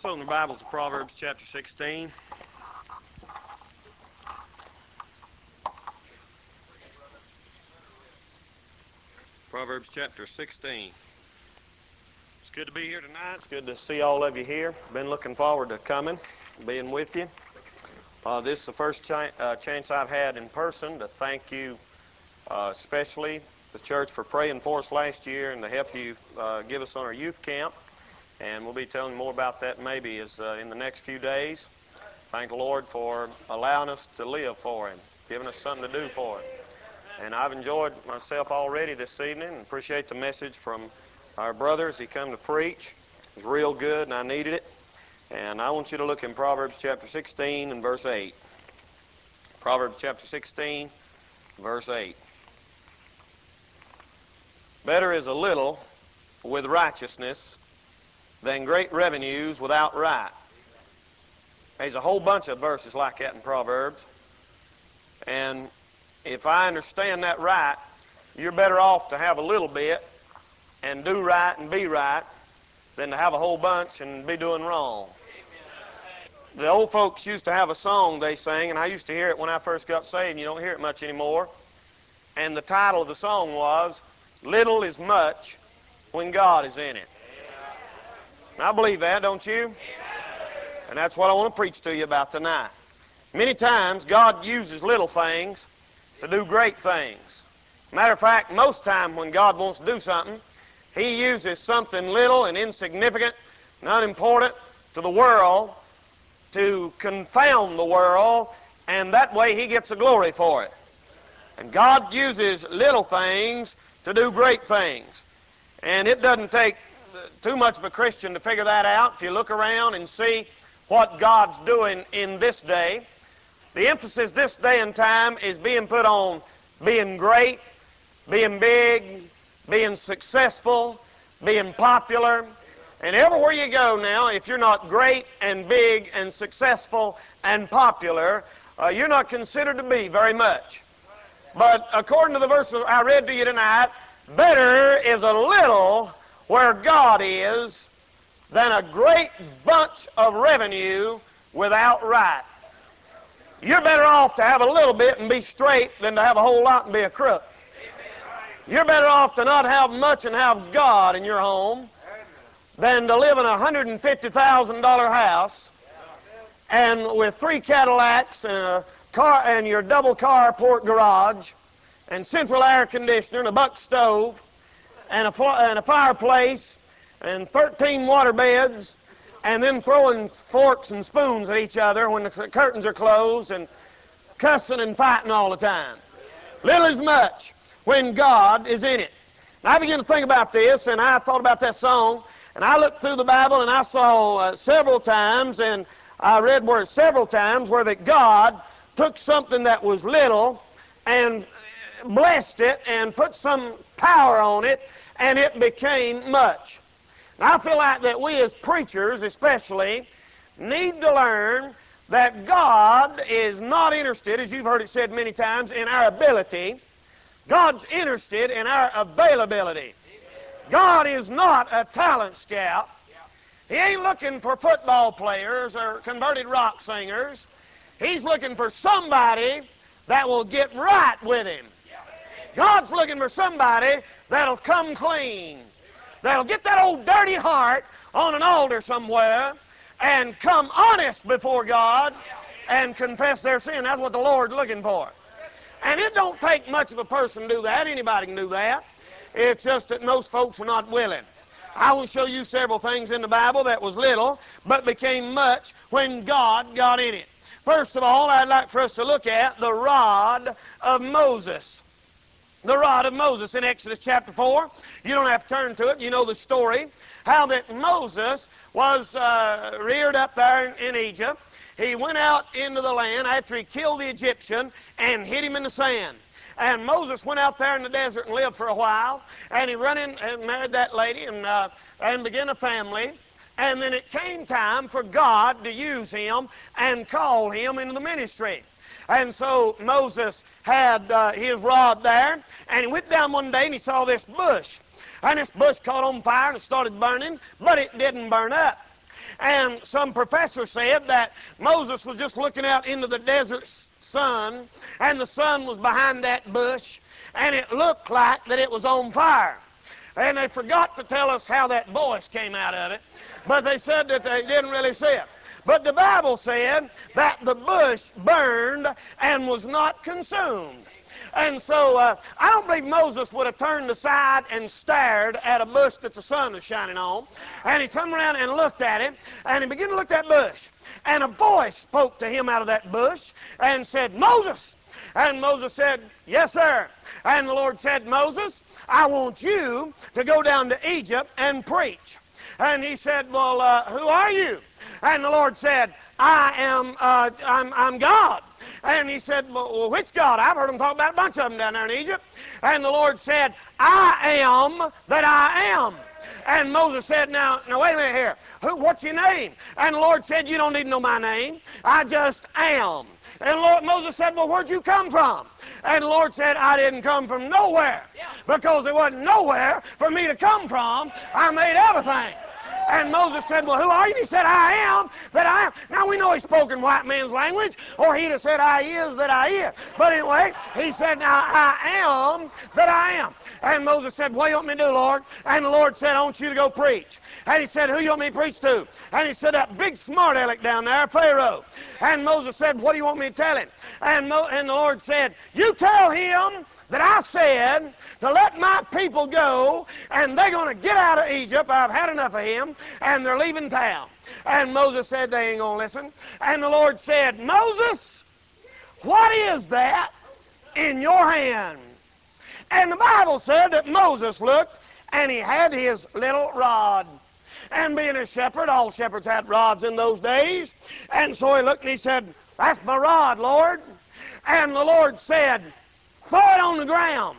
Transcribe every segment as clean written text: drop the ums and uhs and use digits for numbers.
Let's open the Bibles to Proverbs chapter 16. Proverbs chapter 16. It's good to be here tonight. It's good to see all of you here. Been looking forward to coming, being with you. This is the first chance I've had in person to thank you, especially the church, for praying for us last year and to help you give us on our youth camp. And we'll be telling you more about that maybe in the next few days. Thank the Lord for allowing us to live for Him, giving us something to do for Him. And I've enjoyed myself already this evening and appreciate the message from our brother as he come to preach. It was real good and I needed it. And I want you to look in Proverbs chapter 16 and verse 8. Proverbs chapter 16, verse 8. Better is a little with righteousness than great revenues without right. There's a whole bunch of verses like that in Proverbs. And if I understand that right, you're better off to have a little bit and do right and be right than to have a whole bunch and be doing wrong. The old folks used to have a song they sang, and I used to hear it when I first got saved, and you don't hear it much anymore. And the title of the song was, "Little is Much When God is in It." And I believe that, don't you? And that's what I want to preach to you about tonight. Many times, God uses little things to do great things. Matter of fact, most time when God wants to do something, He uses something little and insignificant and unimportant to the world to confound the world, and that way He gets the glory for it. And God uses little things to do great things. And it doesn't take too much of a Christian to figure that out. If you look around and see what God's doing in this day, the emphasis this day and time is being put on being great, being big, being successful, being popular. And everywhere you go now, if you're not great and big and successful and popular, you're not considered to be very much. But according to the verse I read to you tonight, better is a little where God is than a great bunch of revenue without right. You're better off to have a little bit and be straight than to have a whole lot and be a crook. You're better off to not have much and have God in your home than to live in a $150,000 house and with 3 Cadillacs and a car and your double carport garage and central air conditioner and a buck stove and a fireplace and 13 water beds, and then throwing forks and spoons at each other when the curtains are closed and cussing and fighting all the time. Little is much when God is in it. And I began to think about this, and I thought about that song, and I looked through the Bible, and I saw several times, and I read where several times where that God took something that was little and blessed it and put some power on it, and it became much. And I feel like that we as preachers especially need to learn that God is not interested, as you've heard it said many times, in our ability. God's interested in our availability. God is not a talent scout. He ain't looking for football players or converted rock singers. He's looking for somebody that will get right with Him. God's looking for somebody that'll come clean, that'll get that old dirty heart on an altar somewhere and come honest before God and confess their sin. That's what the Lord's looking for. And it don't take much of a person to do that. Anybody can do that. It's just that most folks are not willing. I will show you several things in the Bible that was little but became much when God got in it. First of all, I'd like for us to look at the rod of Moses. The rod of Moses in Exodus chapter 4. You don't have to turn to it. You know the story. How that Moses was reared up there in Egypt. He went out into the land after he killed the Egyptian and hid him in the sand. And Moses went out there in the desert and lived for a while. And he run in and married that lady and began a family. And then it came time for God to use him and call him into the ministry. And so Moses had his rod there, and he went down one day and he saw this bush. And this bush caught on fire and it started burning, but it didn't burn up. And some professor said that Moses was just looking out into the desert sun, and the sun was behind that bush, and it looked like that it was on fire. And they forgot to tell us how that voice came out of it, but they said that they didn't really see it. But the Bible said that the bush burned and was not consumed. And so I don't believe Moses would have turned aside and stared at a bush that the sun was shining on. And he turned around and looked at it, and he began to look at that bush. And a voice spoke to him out of that bush and said, "Moses!" And Moses said, "Yes, sir." And the Lord said, "Moses, I want you to go down to Egypt and preach." And he said, "Well, who are you?" And the Lord said, I'm God." And he said, "Well, which God? I've heard them talk about a bunch of them down there in Egypt." And the Lord said, "I am that I am." And Moses said, now wait a minute here. What's your name?" And the Lord said, "You don't need to know my name. I just am." And Moses said, "Well, where'd you come from?" And the Lord said, "I didn't come from nowhere, because there wasn't nowhere for me to come from. I made everything." And Moses said, "Well, who are you?" He said, "I am that I am." Now, we know he spoke in white man's language, or he'd have said, "I is that I is." But anyway, he said, "Now, I am that I am." And Moses said, "What do you want me to do, Lord?" And the Lord said, "I want you to go preach." And he said, "Who you want me to preach to?" And he said, "That big smart aleck down there, Pharaoh." And Moses said, "What do you want me to tell him?" And the Lord said, "You tell him that I said to let my people go, and they're going to get out of Egypt. I've had enough of him, and they're leaving town." And Moses said, "They ain't going to listen." And the Lord said, "Moses, what is that in your hand?" And the Bible said that Moses looked, and he had his little rod. And being a shepherd, all shepherds had rods in those days. And so he looked and he said, "That's my rod, Lord." And the Lord said, "Throw it on the ground."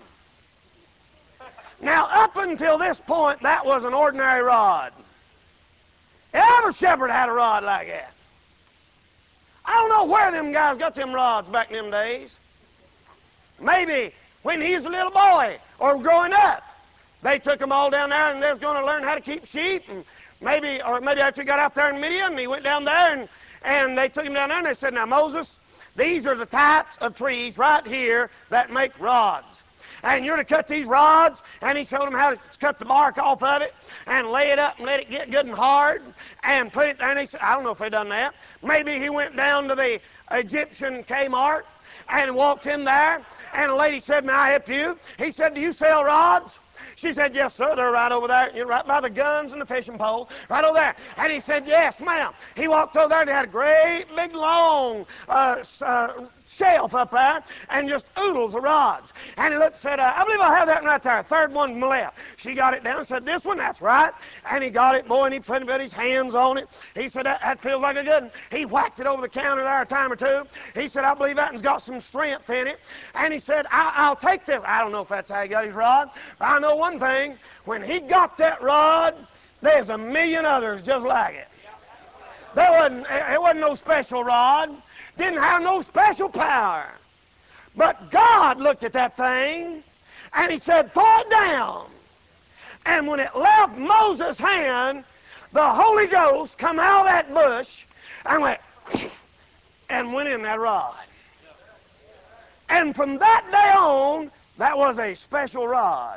Now, up until this point, that was an ordinary rod. Every shepherd had a rod like that. I don't know where them guys got them rods back in them days. Maybe when he was a little boy or growing up, they took them all down there and they was going to learn how to keep sheep. And maybe after he got out there in Midian, and he went down there and they took him down there and they said, "Now, Moses, these are the types of trees right here that make rods. And you're to cut these rods," and he showed them how to cut the bark off of it and lay it up and let it get good and hard and put it there. And he said, I don't know if they done that. Maybe he went down to the Egyptian Kmart and walked in there, and a lady said, "May I help you?" He said, "Do you sell rods?" She said, "Yes, sir. They're right over there. You're right by the guns and the fishing pole, right over there." And he said, "Yes, ma'am." He walked over there and they had a great big long shelf up there and just oodles of rods. And he looked and said, "I believe I have that one right there, third one from the left." She got it down and said, "This one, that's right." And he got it, boy, and he put his hands on it. He said, that feels like a good one." He whacked it over the counter there a time or two. He said, "I believe that one's got some strength in it." And he said, I'll take this." I don't know if that's how he got his rod. I know one thing. When he got that rod, there's a million others just like it. It wasn't no special rod. Didn't have no special power. But God looked at that thing, and he said, "Throw it down." And when it left Moses' hand, the Holy Ghost come out of that bush and went in that rod. And from that day on, that was a special rod.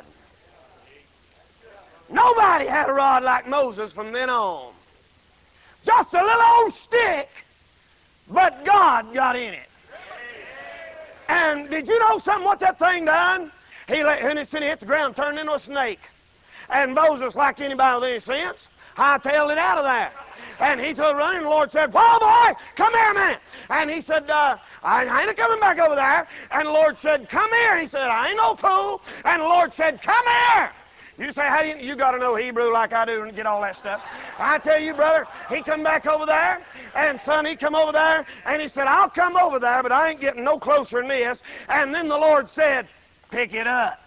Nobody had a rod like Moses from then on. Just a little old stick, but God got in it. And did you know something what that thing done? He hit the ground, turned into a snake. And Moses, like anybody with any sense, hightailed it out of there. And he took running, and the Lord said, "Whoa, boy, come here a minute." And he said, I ain't coming back over there." And the Lord said, "Come here." And he said, "I ain't no fool." And the Lord said, "Come here." You say, "How do you got to know Hebrew like I do and get all that stuff?" I tell you, brother, he come back over there, and son, he come over there, and he said, "I'll come over there, but I ain't getting no closer than this." And then the Lord said, "Pick it up."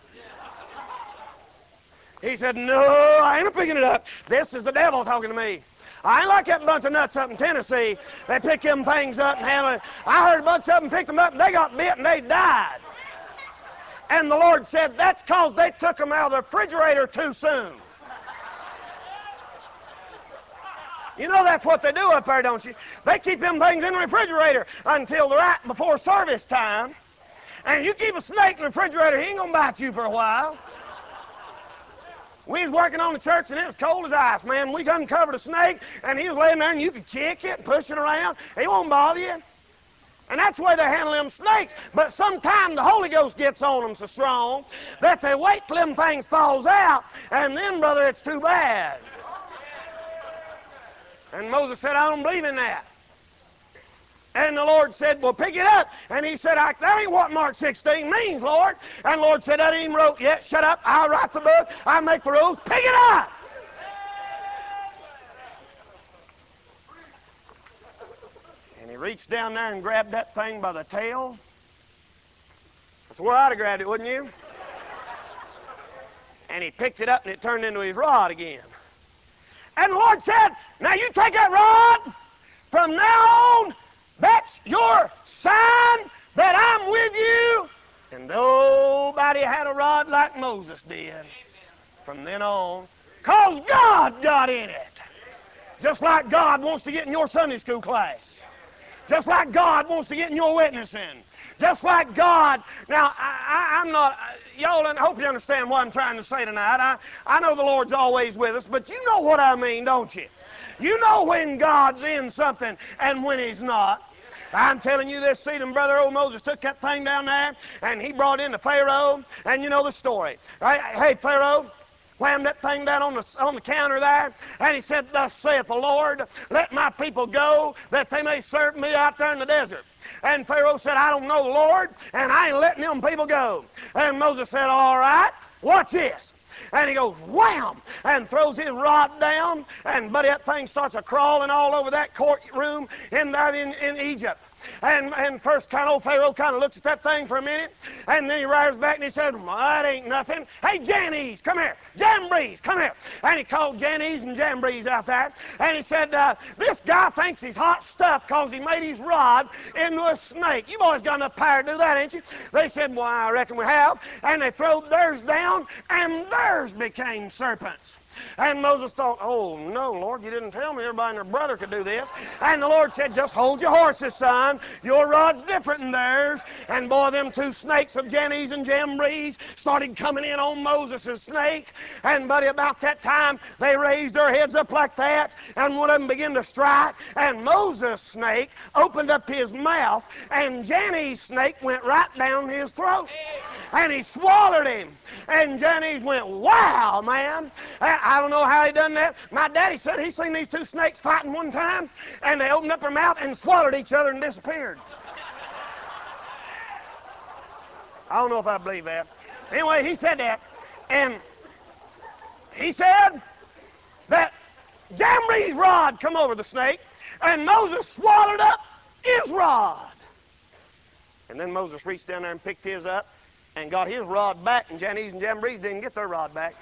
He said, "No, I ain't picking it up. This is the devil talking to me. I ain't like that bunch of nuts up in Tennessee. They pick them things up and handle it. I heard a bunch of them picked them up, and they got bit, and they died." And the Lord said, "That's because they took them out of the refrigerator too soon." You know that's what they do up there, don't you? They keep them things in the refrigerator until they're right before service time. And you keep a snake in the refrigerator, he ain't going to bite you for a while. We was working on the church, and it was cold as ice, man. We uncovered a snake, and he was laying there, and you could kick it, push it around. He won't bother you. And that's the way they handle them snakes. But sometimes the Holy Ghost gets on them so strong that they wait till them things falls out, and then, brother, it's too bad. And Moses said, I don't believe in that. And the Lord said, well, pick it up. And he said, that ain't what Mark 16 means, Lord. And the Lord said, that ain't even wrote yet. Shut up. I'll write the book. I'll make the rules. Pick it up. And he reached down there and grabbed that thing by the tail. That's where I'd have grabbed it, wouldn't you? And he picked it up and it turned into his rod again. And the Lord said, now you take that rod. From now on, that's your sign that I'm with you. And nobody had a rod like Moses did from then on, because God got in it. Just like God wants to get in your Sunday school class. Just like God wants to get in your witnessing. Just like God. Now, I'm not, y'all, I hope you understand what I'm trying to say tonight. I know the Lord's always with us, but you know what I mean, don't you? You know when God's in something and when He's not. I'm telling you this, see them, brother, old Moses took that thing down there, and he brought in to Pharaoh, and you know the story. Right? Hey, Pharaoh, whammed that thing down on the counter there, and he said, thus saith the Lord, let my people go, that they may serve me out there in the desert. And Pharaoh said, I don't know the Lord, and I ain't letting them people go. And Moses said, all right, watch this. And he goes, wham, and throws his rod down, and buddy, that thing starts a-crawling all over that courtroom in there in Egypt. And first old Pharaoh kind of looks at that thing for a minute, and then he rears back and he said, well, that ain't nothing. Hey, Jannes, come here. Jambres, come here. And he called Jannes and Jambres out there, and he said, this guy thinks he's hot stuff because he made his rod into a snake. You boys got enough power to do that, ain't you? They said, well, I reckon we have. And they throwed theirs down, and theirs became serpents. And Moses thought, oh, no, Lord, you didn't tell me everybody and their brother could do this. And the Lord said, just hold your horses, son. Your rod's different than theirs. And boy, them two snakes of Jannes and Jambres started coming in on Moses' snake. And buddy, about that time, they raised their heads up like that, and one of them began to strike. And Moses' snake opened up his mouth, and Jannes' snake went right down his throat. And he swallowed him. And Jannes went, wow, man. I don't know how he done that. My daddy said he seen these two snakes fighting one time, and they opened up their mouth and swallowed each other and disappeared. I don't know if I believe that. Anyway, he said that. And he said that Jambres' rod come over the snake, and Moses swallowed up his rod. And then Moses reached down there and picked his up and got his rod back, and Jannes and Jambres didn't get their rod back.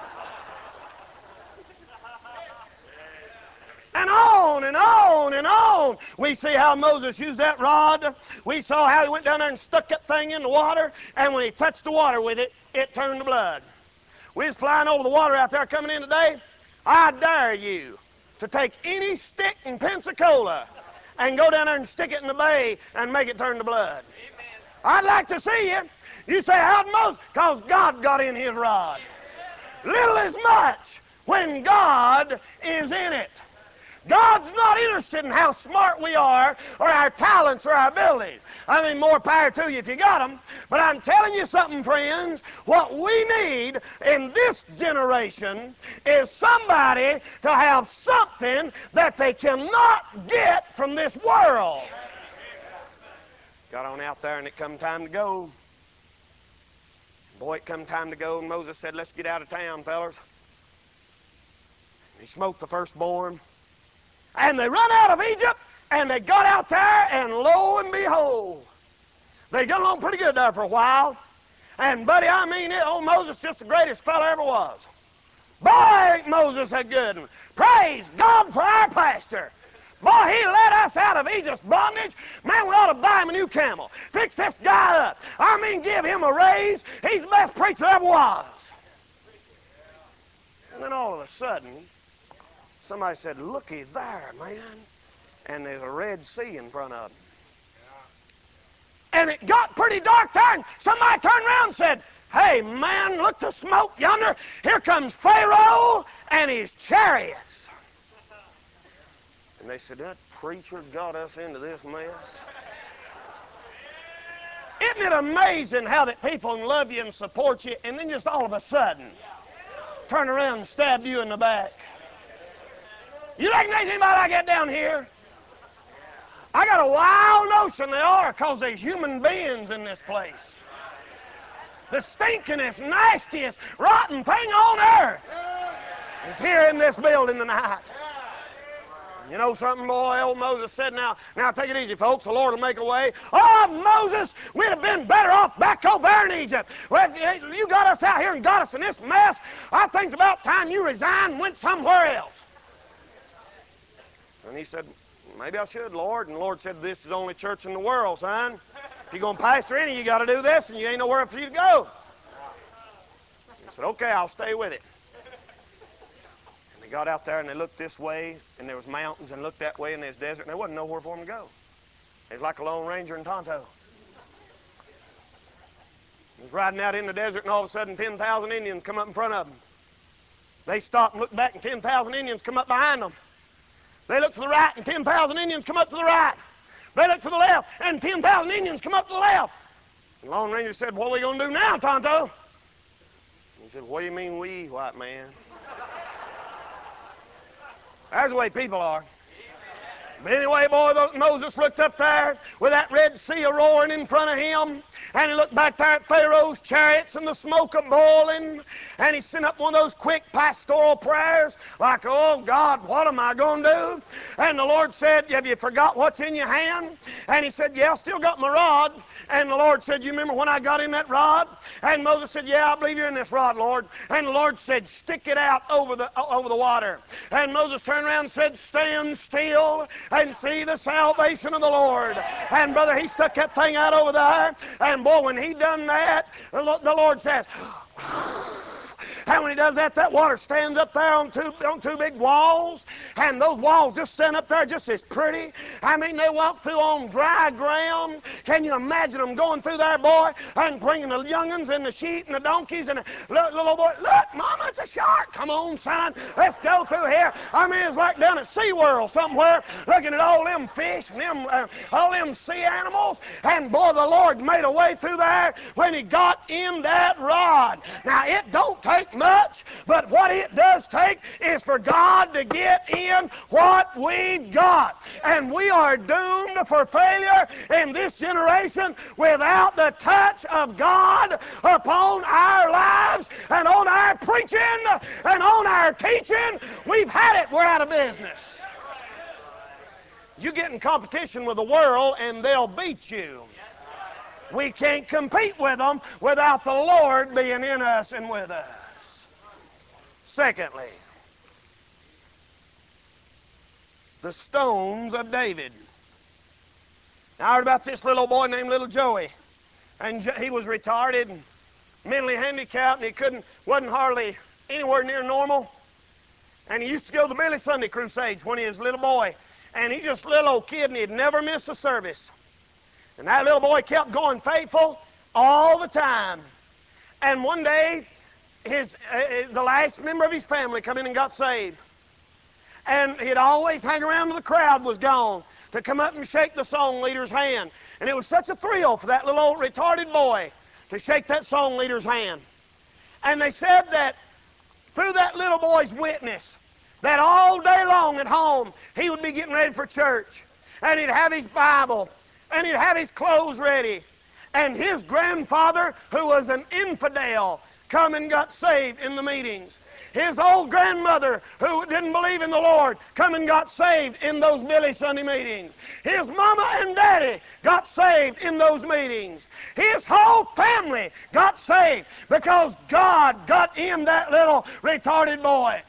And on and on and on. We see how Moses used that rod. We saw how he went down there and stuck that thing in the water, and when he touched the water with it, it turned to blood. We was flying over the water out there coming in today. I dare you to take any stick in Pensacola and go down there and stick it in the bay and make it turn to blood. Amen. I'd like to see you. You say, how'd Moses? Because God got in his rod. Little as much when God is in it. God's not interested in how smart we are or our talents or our abilities. I mean, more power to you if you got them. But I'm telling you something, friends. What we need in this generation is somebody to have something that they cannot get from this world. Got on out there and it come time to go. Boy, it come time to go, and Moses said, let's get out of town, fellas. He smote the firstborn. And they run out of Egypt, and they got out there, and lo and behold, they got along pretty good there for a while. And, buddy, I mean it, old Moses just the greatest fella ever was. Boy, ain't Moses a good one. Praise God for our pastor. Boy, he led us out of Egypt's bondage. Man, we ought to buy him a new camel. Fix this guy up. I mean, give him a raise. He's the best preacher ever was. And then all of a sudden, Somebody said, looky there, man. And there's a Red Sea in front of them. And it got pretty dark there, and somebody turned around and said, hey, man, look the smoke yonder. Here comes Pharaoh and his chariots. And they said, that preacher got us into this mess. Isn't it amazing how that people love you and support you, and then just all of a sudden turn around and stab you in the back? You reckon there's anybody I get down here? I got a wild notion they are, because there's human beings in this place. The stinkingest, nastiest, rotten thing on earth is here in this building tonight. You know something, boy? Old Moses said, now take it easy, folks. The Lord will make a way. Oh, Moses, we'd have been better off back over there in Egypt. Well, you got us out here and got us in this mess. I think it's about time you resigned and went somewhere else. And he said, maybe I should, Lord. And the Lord said, this is the only church in the world, son. If you're going to pastor any, you got to do this, and you ain't nowhere for you to go. He said, okay, I'll stay with it. And they got out there, and they looked this way, and there was mountains, and looked that way, and there's desert, and there wasn't nowhere for them to go. It was like a Lone Ranger in Tonto. He was riding out in the desert, and all of a sudden 10,000 Indians come up in front of them. They stopped and looked back, and 10,000 Indians come up behind them. They looked to the right, and 10,000 Indians come up to the right. They looked to the left, and 10,000 Indians come up to the left. The Lone Ranger said, what are we going to do now, Tonto? He said, what do you mean we, white man? That's the way people are. But anyway, boy, Moses looked up there with that Red Sea roaring in front of him, and he looked back there at Pharaoh's chariots and the smoke a-boiling, and he sent up one of those quick pastoral prayers like, oh, God, what am I going to do? And the Lord said, have you forgot what's in your hand? And he said, yeah, I still got my rod. And the Lord said, you remember when I got in that rod? And Moses said, yeah, I believe you're in this rod, Lord. And the Lord said, stick it out over the water. And Moses turned around and said, stand still and see the salvation of the Lord. And brother, he stuck that thing out over there, and boy, when he done that, the Lord says, and when he does that, that water stands up there on two big walls, and those walls just stand up there just as pretty. I mean, they walk through on dry ground. Can you imagine them going through there, boy, and bringing the young'uns and the sheep and the donkeys and the little boy, look, Mama, it's a shark. Come on, son, let's go through here. I mean, it's like down at SeaWorld somewhere, looking at all them fish and all them sea animals, and boy, the Lord made a way through there when he got in that rod. Now, it don't take much, but what it does take is for God to get in what we've got. And we are doomed for failure in this generation without the touch of God upon our lives and on our preaching and on our teaching. We've had it. We're out of business. You get in competition with the world and they'll beat you. We can't compete with them without the Lord being in us and with us. Secondly, the stones of David. Now, I heard about this little boy named Little Joey, and he was retarded and mentally handicapped, and he wasn't hardly anywhere near normal. And he used to go to the Billy Sunday crusades when he was a little boy, and he's just a little old kid, and he'd never miss a service. And that little boy kept going faithful all the time. And one day, the last member of his family come in and got saved. And he'd always hang around when the crowd was gone to come up and shake the song leader's hand. And it was such a thrill for that little old retarded boy to shake that song leader's hand. And they said that through that little boy's witness, that all day long at home, he would be getting ready for church. And he'd have his Bible, and he'd have his clothes ready. And his grandfather, who was an infidel, come and got saved in the meetings. His old grandmother, who didn't believe in the Lord, come and got saved in those Billy Sunday meetings. His mama and daddy got saved in those meetings. His whole family got saved because God got in that little retarded boy.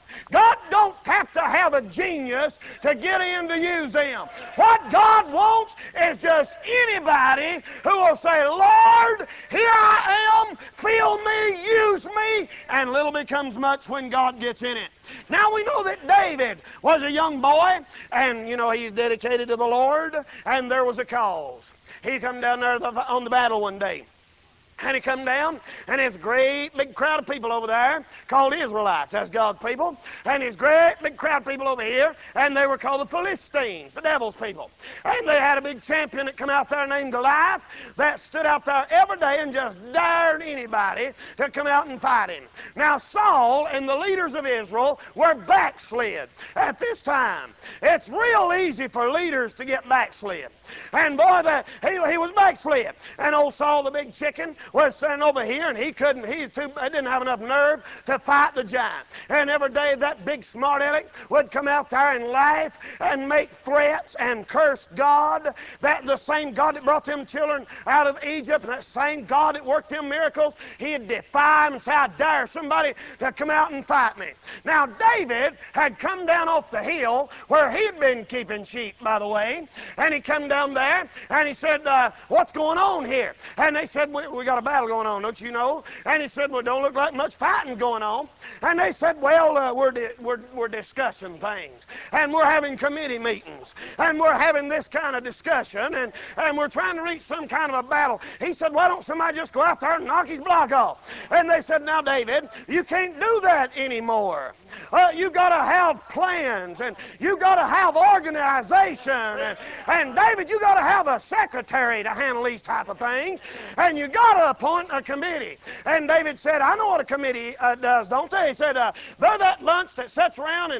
God don't have to have a genius to get in to use them. What God wants is just anybody who will say, Lord, here I am, fill me, use me, and little becomes much when God gets in it. Now we know that David was a young boy, and he's dedicated to the Lord, and there was a cause. He come down there on the battle one day. And he come down, and there's a great big crowd of people over there called Israelites. That's God's people. And there's a great big crowd of people over here, and they were called the Philistines, the devil's people. And they had a big champion that come out there named Goliath that stood out there every day and just dared anybody to come out and fight him. Now Saul and the leaders of Israel were backslid at this time. It's real easy for leaders to get backslid. And boy, he was backslid. And old Saul the big chicken was standing over here, and he didn't have enough nerve to fight the giant. And every day that big smart aleck would come out there and laugh and make threats and curse God, that the same God that brought them children out of Egypt, and that same God that worked them miracles, he'd defy him and say, I dare somebody to come out and fight me. Now David had come down off the hill where he'd been keeping sheep, by the way, and he come down there, and he said, what's going on here? And they said, we got a battle going on, don't you know? And he said, well, don't look like much fighting going on. And they said, well, we're discussing things, and we're having committee meetings, and we're having this kind of discussion, and we're trying to reach some kind of a battle. He said, why don't somebody just go out there and knock his block off? And they said, now David, you can't do that anymore. You got to have plans, and you got to have organization, and David, you got to have a secretary to handle these type of things, and you got to appoint a committee. And David said, I know what a committee does, don't they? He said, they're that bunch that sits around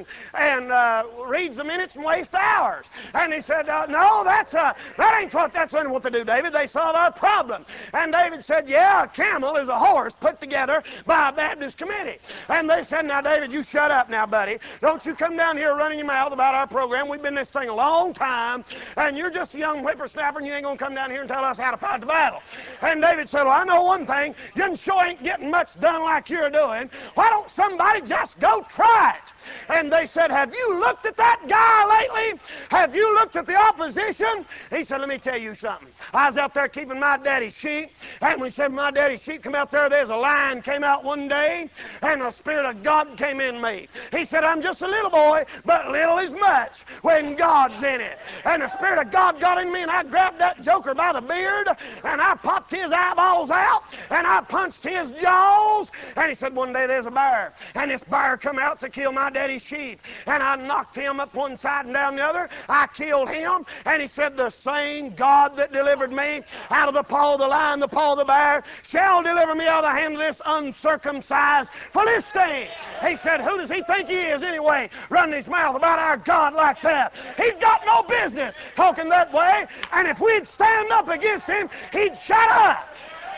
and reads the minutes and wastes hours. And he said, no, that ain't what they do, David. They solve our problem. And David said, yeah, a camel is a horse put together by a Baptist committee. And they said, now David, you shut up now, buddy. Don't you come down here running your mouth about our program. We've been in this thing a long time, and you're just a young whippersnapper, and you ain't going to come down here and tell us how to fight the battle. And David said, well, I know one thing. You sure ain't getting much done like you're doing. Why don't somebody just go try it? And they said, have you looked at that guy lately? Have you looked at the opposition? He said, let me tell you something. I was out there keeping my daddy's sheep, and we said my daddy's sheep come out there's a lion came out one day, and the Spirit of God came in me. He said, I'm just a little boy, but little is much when God's in it. And the Spirit of God got in me, and I grabbed that joker by the beard, and I popped his eyeballs out, and I punched his jaws. And he said, one day there's a bear, and this bear come out to kill my daddy's sheep, and I knocked him up one side and down the other. I killed him. And he said, the same God that delivered me out of the paw of the lion, the paw of the bear, shall deliver me out of the hand of this uncircumcised Philistine. He said, who does he think he is anyway, running his mouth about our God like that? He's got no business talking that way, and if we'd stand up against him, he'd shut up.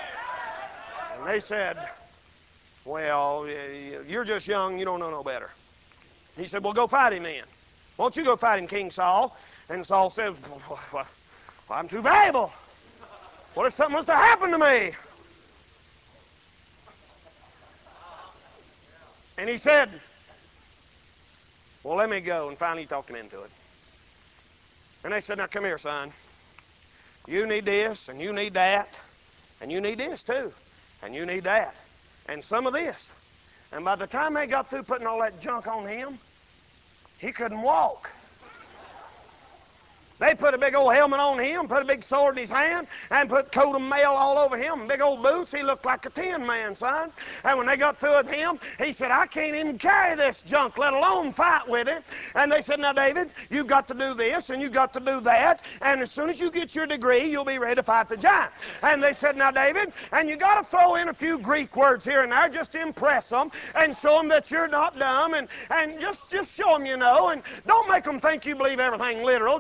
And they said, well, you're just young, you don't know no better. He said, well, go fight him then. Won't you go fight him, King Saul? And Saul said, well, I'm too valuable. What if something was to happen to me? And he said, well, let me go. And finally he talked him into it. And they said, now come here, son. You need this, and you need that, and you need this too, and you need that, and some of this. And by the time they got through putting all that junk on him, he couldn't walk. They put a big old helmet on him, put a big sword in his hand, and put coat of mail all over him, big old boots. He looked like a tin man, son. And when they got through with him, he said, I can't even carry this junk, let alone fight with it. And they said, now, David, you've got to do this, and you've got to do that, and as soon as you get your degree, you'll be ready to fight the giant. And they said, now, David, and you got to throw in a few Greek words here and there just to impress them and show them that you're not dumb, and just show them you know, and don't make them think you believe everything literal. Just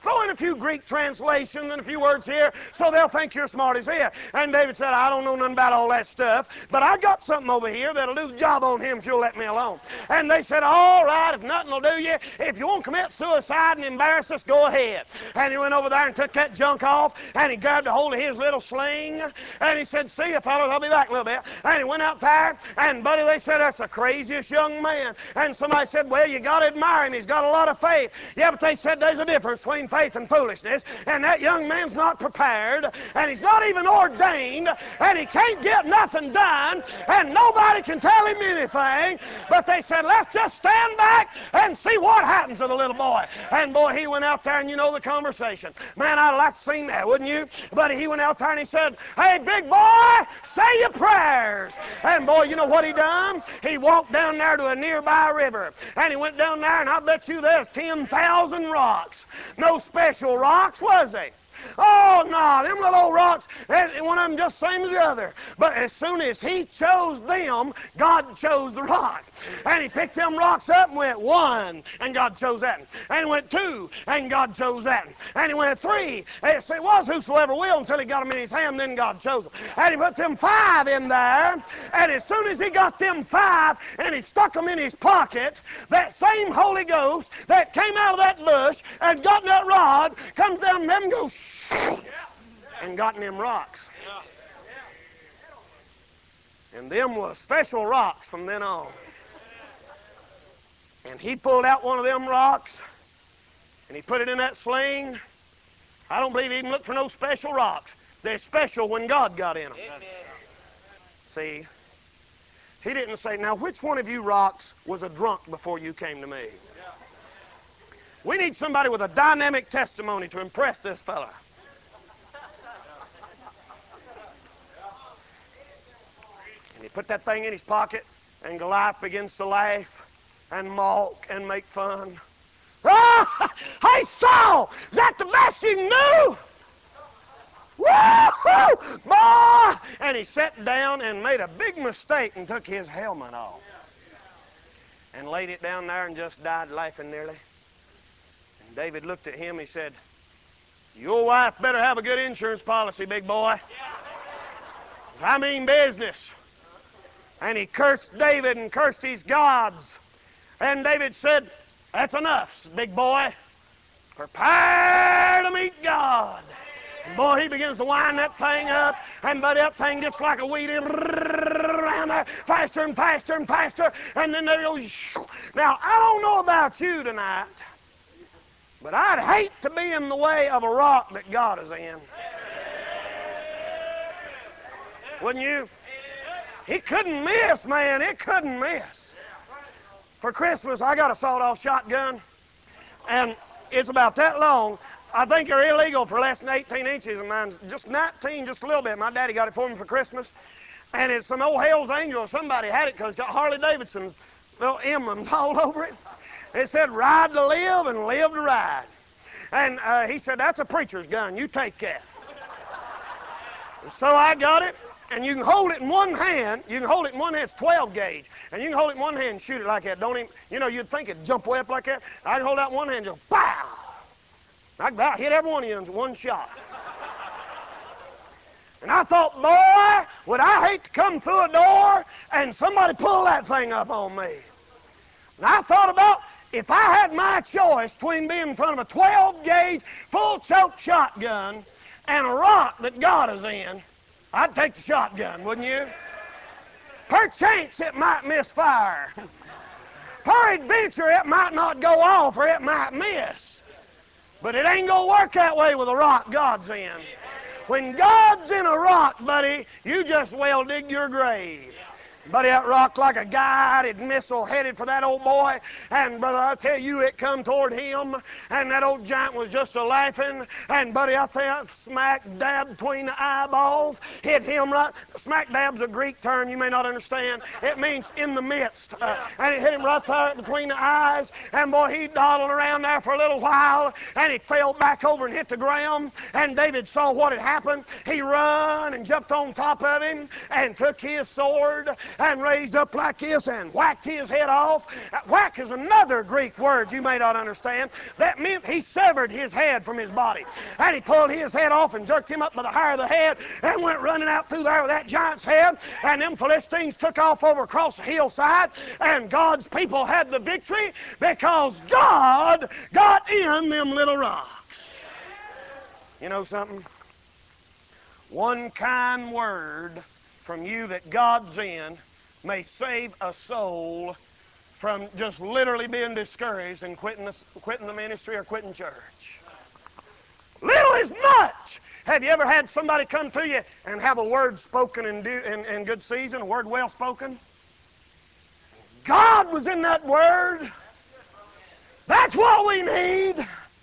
throw in a few Greek translations and a few words here so they'll think you're smart as hell. And David said, I don't know nothing about all that stuff, but I got something over here that'll do the job on him if you'll let me alone. And they said, all right, if nothing will do you, if you want to commit suicide and embarrass us, go ahead. And he went over there and took that junk off, and he grabbed a hold of his little sling, and he said, see you fellas, I'll be back a little bit. And he went out there, and buddy, they said, that's the craziest young man. And somebody said, well, you got to admire him. He's got a lot of faith. Yeah, but they said there's a difference between faith and foolishness, and that young man's not prepared, and he's not even ordained, and he can't get nothing done, and nobody can tell him anything. But they said, let's just stand back and see what happens to the little boy. And boy, he went out there, and you know the conversation. Man, I'd like to see that, wouldn't you? But he went out there and he said, hey, big boy, say your prayers. And boy, you know what he done? He walked down there to a nearby river, and he went down there, and I bet you there's 10,000 rocks. No special rocks, was they? Oh, no, them little old rocks, one of them just same as the other. But as soon as he chose them, God chose the rock. And he picked them rocks up and went 1, and God chose that. And he went 2, and God chose that. And he went 3. It was whosoever will until he got them in his hand, then God chose them. And he put them 5 in there, and as soon as he got them 5 and he stuck them in his pocket, that same Holy Ghost that came out of that bush and got in that rod comes down them and goes and got in them rocks. And them was special rocks from then on. And he pulled out one of them rocks and he put it in that sling. I don't believe he even looked for no special rocks. They're special when God got in them. See, he didn't say, now which one of you rocks was a drunk before you came to me? We need somebody with a dynamic testimony to impress this fella. And he put that thing in his pocket, and Goliath begins to laugh and mock and make fun. Oh, hey, Saul, is that the best you knew? Woo-hoo, boy! And he sat down and made a big mistake and took his helmet off and laid it down there and just died laughing nearly. And David looked at him, he said, your wife better have a good insurance policy, big boy. I mean business. And he cursed David and cursed his gods. And David said, that's enough, big boy. Prepare to meet God. And boy, he begins to wind that thing up, and buddy, that thing gets like a weed around there, faster and faster and faster, and then they go, shoo. Now, I don't know about you tonight, but I'd hate to be in the way of a rock that God is in. Wouldn't you? He couldn't miss, man. It couldn't miss. For Christmas, I got a sawed-off shotgun, and it's about that long. I think they're illegal for less than 18 inches, and mine's just 19, just a little bit. My daddy got it for me for Christmas, and it's some old Hell's Angel or somebody had it because it's got Harley Davidson little emblems all over it. It said, ride to live and live to ride. And he said, that's a preacher's gun. You take that. And so I got it. And you can hold it in one hand. You can hold it in one hand. It's 12 gauge. And you can hold it in one hand and shoot it like that. Don't even, you know, you'd think it'd jump way up like that. I can hold out one hand and just, pow! I can about hit every one of you in one shot. And I thought, boy, would I hate to come through a door and somebody pull that thing up on me. And I thought about if I had my choice between being in front of a 12 gauge full choke shotgun and a rock that God is in, I'd take the shotgun, wouldn't you? Perchance it might misfire. Peradventure it might not go off or it might miss. But it ain't going to work that way with a rock God's in. When God's in a rock, buddy, you just well dig your grave. Buddy, that rocked like a guided missile headed for that old boy. And, brother, I tell you, it come toward him. And that old giant was just a-laughing. And, buddy, I tell you, smack dab between the eyeballs. Hit him right. Smack dab's a Greek term you may not understand. It means in the midst. And it hit him right there between the eyes. And, boy, he dawdled around there for a little while. And he fell back over and hit the ground. And David saw what had happened. He run and jumped on top of him and took his sword and raised up like this and whacked his head off. Whack is another Greek word you may not understand. That meant he severed his head from his body. And he pulled his head off and jerked him up by the hair of the head and went running out through there with that giant's head. And them Philistines took off over across the hillside, and God's people had the victory because God got in them little rocks. You know something? One kind word from you that God's in may save a soul from just literally being discouraged and quitting the ministry or quitting church. Little is much. Have you ever had somebody come to you and have a word spoken in good season, a word well spoken? God was in that word. That's what we need.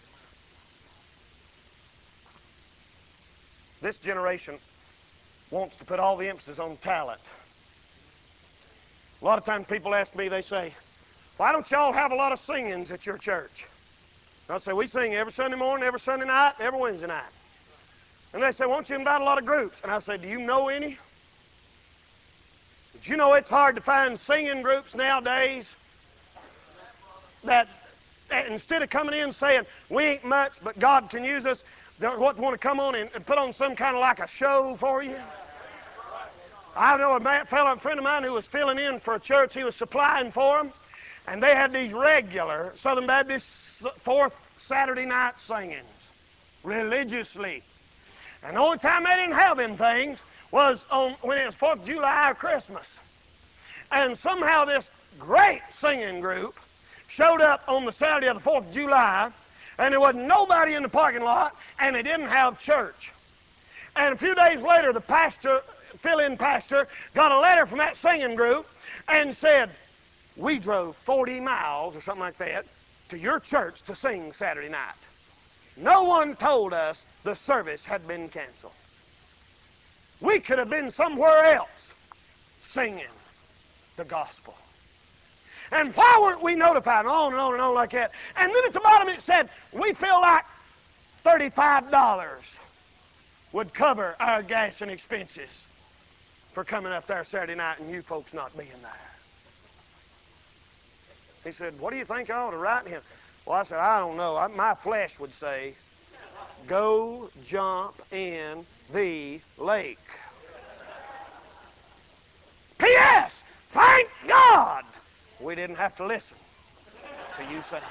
This generation wants to put all the emphasis on talent. A lot of times people ask me, they say, why don't y'all have a lot of singings at your church? And I say, we sing every Sunday morning, every Sunday night, every Wednesday night. And they say, won't you invite a lot of groups? And I say, do you know any? Did you know it's hard to find singing groups nowadays that instead of coming in saying, we ain't much, but God can use us, they want to come on and put on some kind of like a show for you? I know a friend of mine who was filling in for a church. He was supplying for them, and they had these regular Southern Baptist fourth Saturday night singings religiously. And the only time they didn't have them things was when it was 4th of July or Christmas. And somehow this great singing group showed up on the Saturday of the 4th of July, and there wasn't nobody in the parking lot, and they didn't have church. And a few days later, the pastor, fill-in pastor, got a letter from that singing group and said, we drove 40 miles or something like that to your church to sing Saturday night. No one told us the service had been canceled. We could have been somewhere else singing the gospel. And why weren't we notified? On and on and on like that. And then at the bottom it said, we feel like $35 would cover our gas and expenses for coming up there Saturday night and you folks not being there. He said, what do you think I ought to write him? Well, I said, I don't know. My flesh would say, go jump in the lake. P.S. Thank God we didn't have to listen to you say.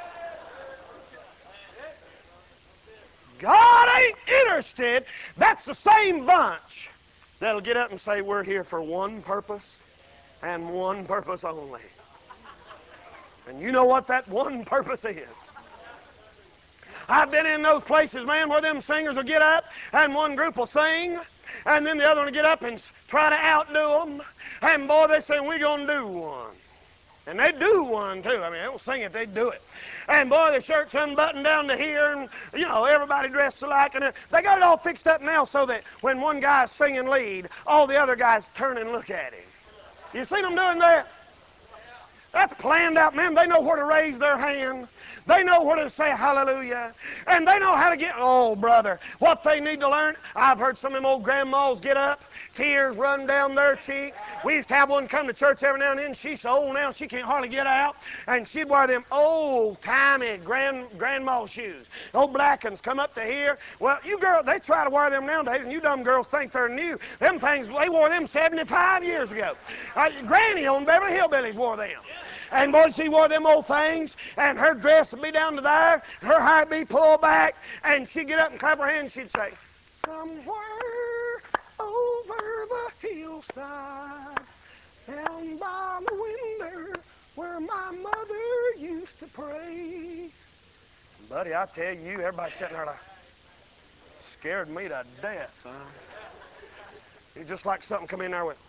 God ain't interested. That's the same bunch that'll get up and say we're here for one purpose and one purpose only. And you know what that one purpose is. I've been in those places, man, where them singers will get up and one group will sing and then the other one will get up and try to outdo them. And boy, they say, we're going to do one. And they do one too. I mean, they don't sing it, they do it. And boy, the shirt's unbuttoned down to here, and you know, everybody dressed alike. And they got it all fixed up now so that when one guy's singing lead, all the other guys turn and look at him. You seen them doing that? That's planned out, man. They know where to raise their hand. They know where to say hallelujah. And they know how to get, oh, brother, what they need to learn. I've heard some of them old grandmas get up, tears run down their cheeks. We used to have one come to church every now and then. She's so old now, she can't hardly get out. And she'd wear them old-timey grandma shoes. Old black ones come up to here. Well, you girls, they try to wear them nowadays, and you dumb girls think they're new. Them things, they wore them 75 years ago. Granny on Beverly Hillbillies wore them. And boy, she wore them old things, and her dress would be down to there, her hair would be pulled back, and she'd get up and clap her hands, she'd say, somewhere over the hillside, down by the window, where my mother used to pray. Buddy, I tell you, everybody sitting there like, scared me to death, son. It's just like something come in there with,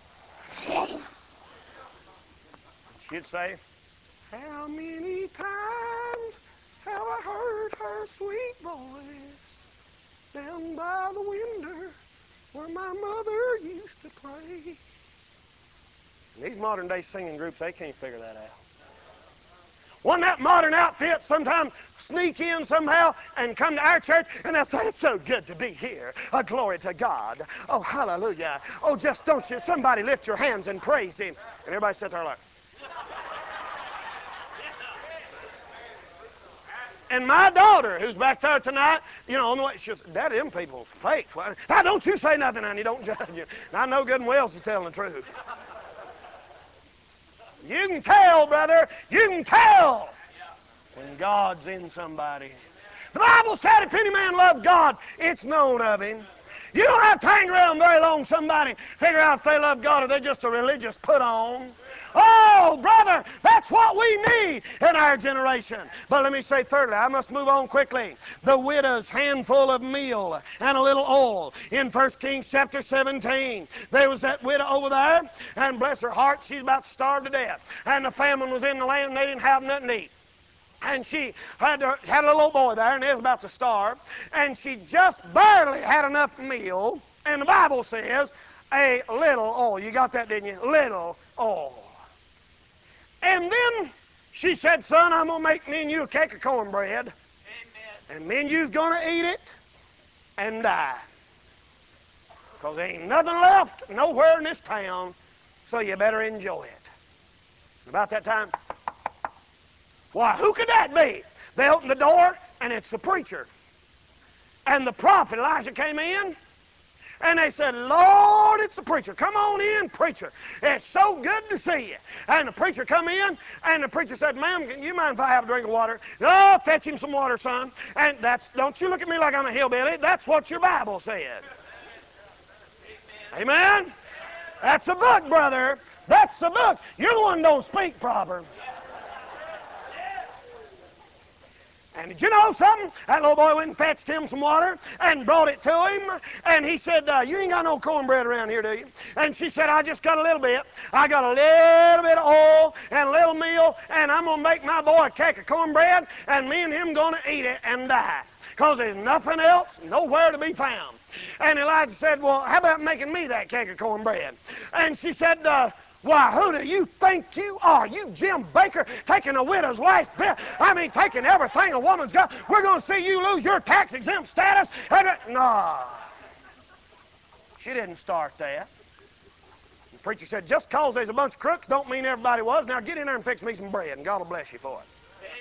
she'd say, how many times have I heard her sweet voice down by the window where my mother used to play? And these modern day singing groups, they can't figure that out. One that modern outfit sometimes sneak in somehow and come to our church and they'll say, it's so good to be here. Glory to God. Oh, hallelujah. Oh, just don't you, somebody lift your hands and praise Him. And everybody sit there like, and my daughter, who's back there tonight, you know, on the way, she says, Daddy, them people's fake. Well, now, don't you say nothing, honey. Don't judge you. I know good and well she's telling the truth. You can tell, brother. You can tell when God's in somebody. The Bible said if any man love God, it's known of him. You don't have to hang around very long somebody, figure out if they love God or they're just a religious put on. Oh, brother, that's what we need in our generation. But let me say thirdly, I must move on quickly. The widow's handful of meal and a little oil. In 1 Kings chapter 17, there was that widow over there, and bless her heart, she's about to starve to death. And the famine was in the land, and they didn't have nothing to eat. And she had a little old boy there, and he was about to starve. And she just barely had enough meal. And the Bible says, a little oil. You got that, didn't you? Little oil. And then she said, son, I'm going to make me and you a cake of cornbread. Amen. And me and you's going to eat it and die. Because there ain't nothing left nowhere in this town, so you better enjoy it. About that time, why, who could that be? They opened the door, and it's the preacher. And the prophet Elijah came in, and they said, Lord, it's the preacher. Come on in, preacher. It's so good to see you. And the preacher come in, and the preacher said, ma'am, you mind if I have a drink of water? Oh, fetch him some water, son. And don't you look at me like I'm a hillbilly. That's what your Bible said. Amen? That's a book, brother. That's the book. You're the one who don't speak proper. And did you know something? That little boy went and fetched him some water and brought it to him. And he said, you ain't got no cornbread around here, do you? And she said, I just got a little bit. I got a little bit of oil and a little meal, and I'm going to make my boy a cake of cornbread, and me and him going to eat it and die. Because there's nothing else nowhere to be found. And Elijah said, well, how about making me that cake of cornbread? And she said, why, who do you think you are? You Jim Baker taking a widow's last bit. I mean, taking everything a woman's got. We're going to see you lose your tax-exempt status. No. She didn't start that. The preacher said, just because there's a bunch of crooks don't mean everybody was. Now get in there and fix me some bread, and God will bless you for it.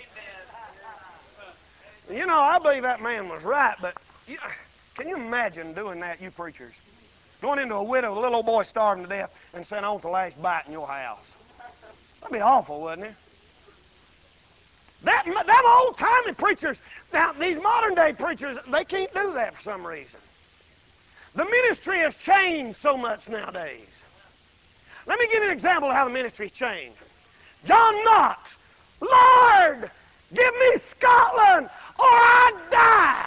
Amen. You know, I believe that man was right, but can you imagine doing that, you preachers? Going into a widow, a little old boy starving to death, and saying, I want the last bite in your house. That'd be awful, wouldn't it? Them old-timey preachers, now these modern-day preachers, they can't do that for some reason. The ministry has changed so much nowadays. Let me give you an example of how the ministry's changed. John Knox, Lord, give me Scotland or I die.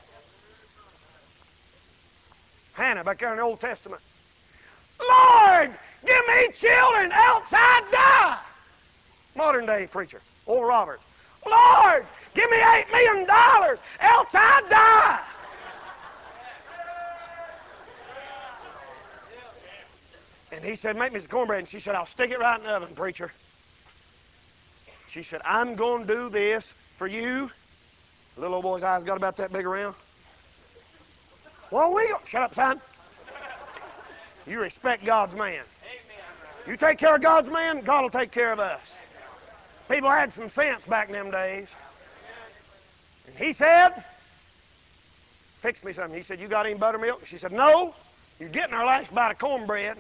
Hannah back there in the Old Testament. Lord, give me children, else I die. Modern day preacher, Oral Roberts. Lord, give me $8 million, else I die. And he said, make me some cornbread. And she said, I'll stick it right in the oven, preacher. She said, I'm going to do this for you. The little old boy's eyes got about that big around. Well, shut up, son. You respect God's man. You take care of God's man, God will take care of us. People had some sense back in them days. And he said, fix me something. He said, you got any buttermilk? She said, no. You're getting our last bite of cornbread.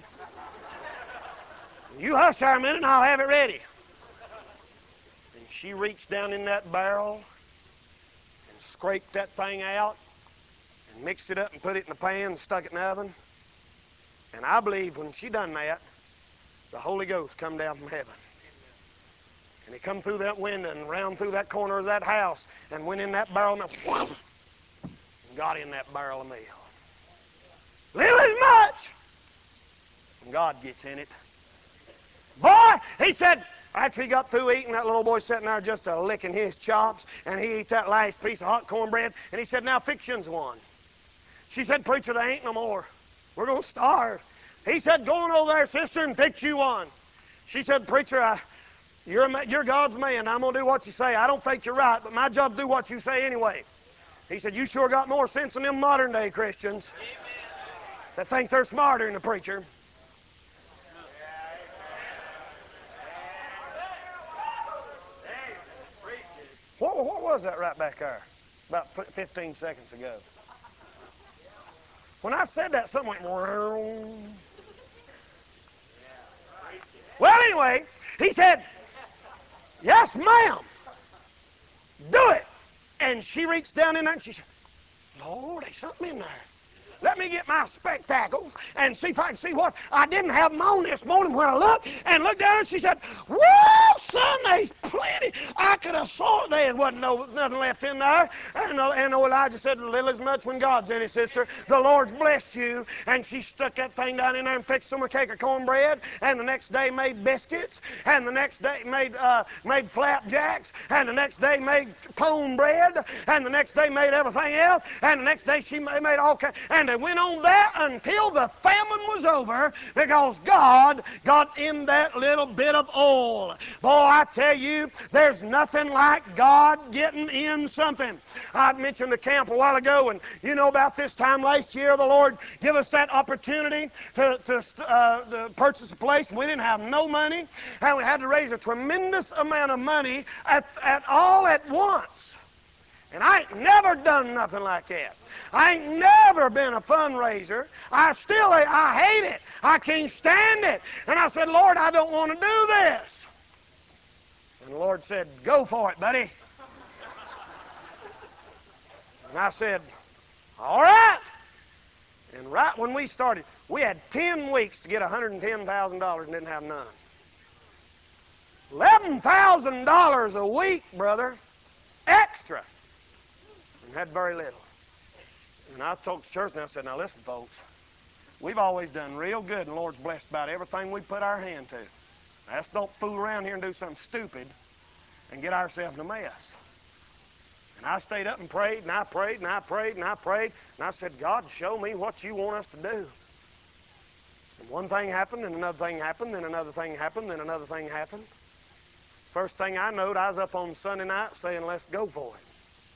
You hush there a minute and I'll have it ready. And she reached down in that barrel and scraped that thing out and mixed it up and put it in the pan and stuck it in the oven. And I believe when she done that, the Holy Ghost come down from heaven. And he come through that window and round through that corner of that house and went in that barrel and got in that barrel of meal. Little as much. And God gets in it. Boy, he said, after he got through eating, that little boy sitting there just licking his chops, and he ate that last piece of hot cornbread, and he said, now fiction's one. She said, preacher, there ain't no more. We're going to starve. He said, go on over there, sister, and fix you one. She said, preacher, You're God's man. I'm going to do what you say. I don't think you're right, but my job is to do what you say anyway. He said, you sure got more sense than them modern day Christians that think they're smarter than the preacher. What was that right back there? About 15 seconds ago. When I said that, something went wrong. Well, anyway, he said, yes, ma'am. Do it. And she reached down in there and she said, Lord, there's something in there. Let me get my spectacles and see if I can see what. I didn't have them on this morning when I looked down and she said, whoa, son, there's plenty. I could have saw it. There wasn't nothing left in there. And old Elijah said, little as much when God's in it, sister. The Lord's blessed you. And she stuck that thing down in there and fixed some cake of cornbread. And the next day made biscuits. And the next day made flapjacks. And the next day made pone bread. And the next day made everything else. And the next day she made all kinds. And they went on that until the famine was over because God got in that little bit of oil. Boy, I tell you, there's nothing like God getting in something. I mentioned the camp a while ago, and you know about this time last year, the Lord gave us that opportunity to purchase a place. We didn't have no money, and we had to raise a tremendous amount of money all at once. And I ain't never done nothing like that. I ain't never been a fundraiser. I hate it. I can't stand it. And I said, Lord, I don't want to do this. And the Lord said, go for it, buddy. And I said, all right. And right when we started, we had 10 weeks to get $110,000 and didn't have none. $11,000 a week, brother, extra. And had very little. And I told the church and I said, now listen, folks, we've always done real good and the Lord's blessed about everything we put our hand to. Let's don't fool around here and do something stupid and get ourselves in a mess. And I stayed up and prayed and I prayed and I prayed and I prayed and I said, God, show me what you want us to do. And one thing happened and another thing happened, then another thing happened, then another thing happened. First thing I knowed, I was up on Sunday night saying, let's go for it.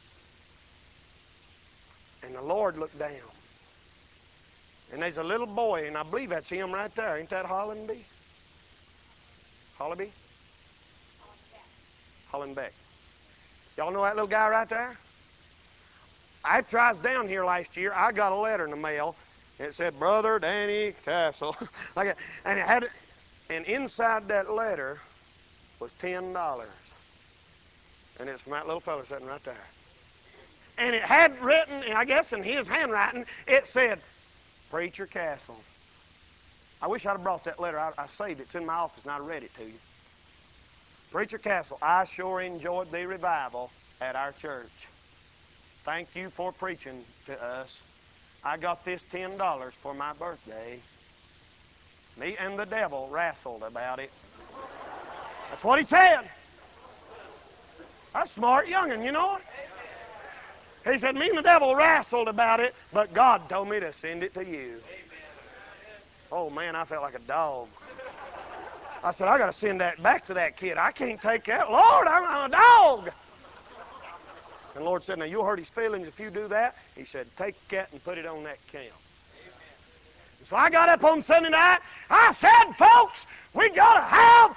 And the Lord looked down. And there's a little boy, and I believe that's him right there. Ain't that Hollenby? Hollaby? Hollenbeck. Y'all know that little guy right there? After I was down here last year, I got a letter in the mail. It said, Brother Danny Castle. Like that. And inside that letter was $10. And it's from that little fella sitting right there. And it had written, I guess in his handwriting, it said, Preacher Castle. I wish I'd have brought that letter. I saved it. It's in my office and I read it to you. Preacher Castle, I sure enjoyed the revival at our church. Thank you for preaching to us. I got this $10 for my birthday. Me and the devil wrestled about it. That's what he said. That's a smart young'un, you know it? He said, me and the devil wrestled about it, but God told me to send it to you. Oh, man, I felt like a dog. I said, I got to send that back to that kid. I can't take that. Lord, I'm a dog. And the Lord said, now, you'll hurt his feelings if you do that. He said, take that and put it on that camp. So I got up on Sunday night. I said, folks, we got to have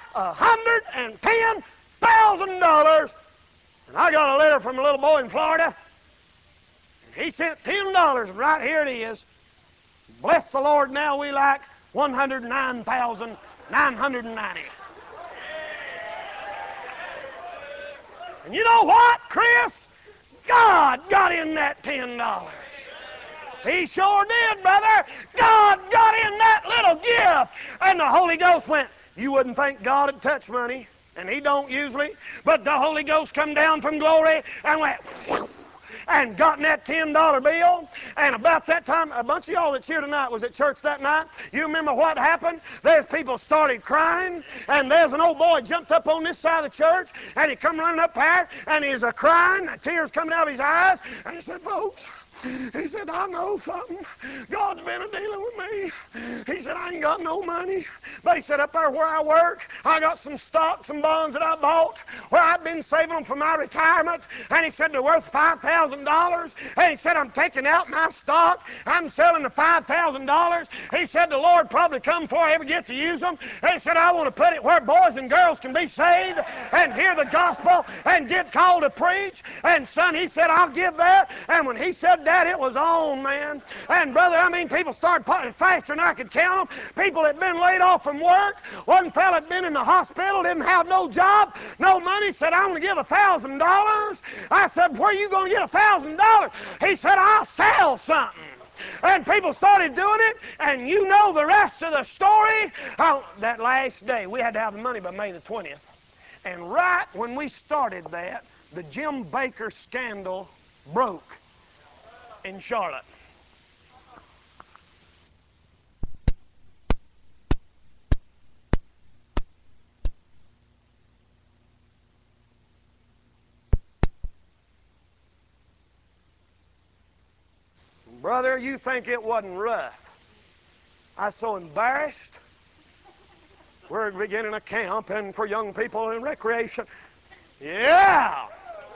$110,000. And I got a letter from a little boy in Florida. He sent $10, and right here it is. Bless the Lord, now we like $109,990. And you know what, Chris? God got in that $10. He sure did, brother. God got in that little gift. And the Holy Ghost went, you wouldn't think God would touch money, and he don't usually, but the Holy Ghost come down from glory and went, whew, and got in that $10 bill. And about that time, a bunch of y'all that's here tonight was at church that night. You remember what happened? There's people started crying, and there's an old boy jumped up on this side of the church, and he come running up there, and he's a crying, tears coming out of his eyes, and he said, folks, He said, I know something. God's been a-dealing with me. He said, I ain't got no money. But he said, up there where I work, I got some stocks and bonds that I bought where I've been saving them for my retirement. And he said, they're worth $5,000. And he said, I'm taking out my stock. I'm selling the $5,000. He said, the Lord probably come before I ever get to use them. And he said, I want to put it where boys and girls can be saved and hear the gospel and get called to preach. And son, he said, I'll give that. And when he said that, it was on, man. And brother, I mean, people started putting faster than I could count them. People had been laid off from work. One fella had been in the hospital, didn't have no job, no money, said, I'm going to give $1,000. I said, where are you going to get $1,000? He said, I'll sell something. And people started doing it, and you know the rest of the story. That last day, we had to have the money by May the 20th. And right when we started that, the Jim Bakker scandal broke in Charlotte. Brother, you think it wasn't rough. I was so embarrassed. We're beginning a camp and for young people and recreation. Yeah!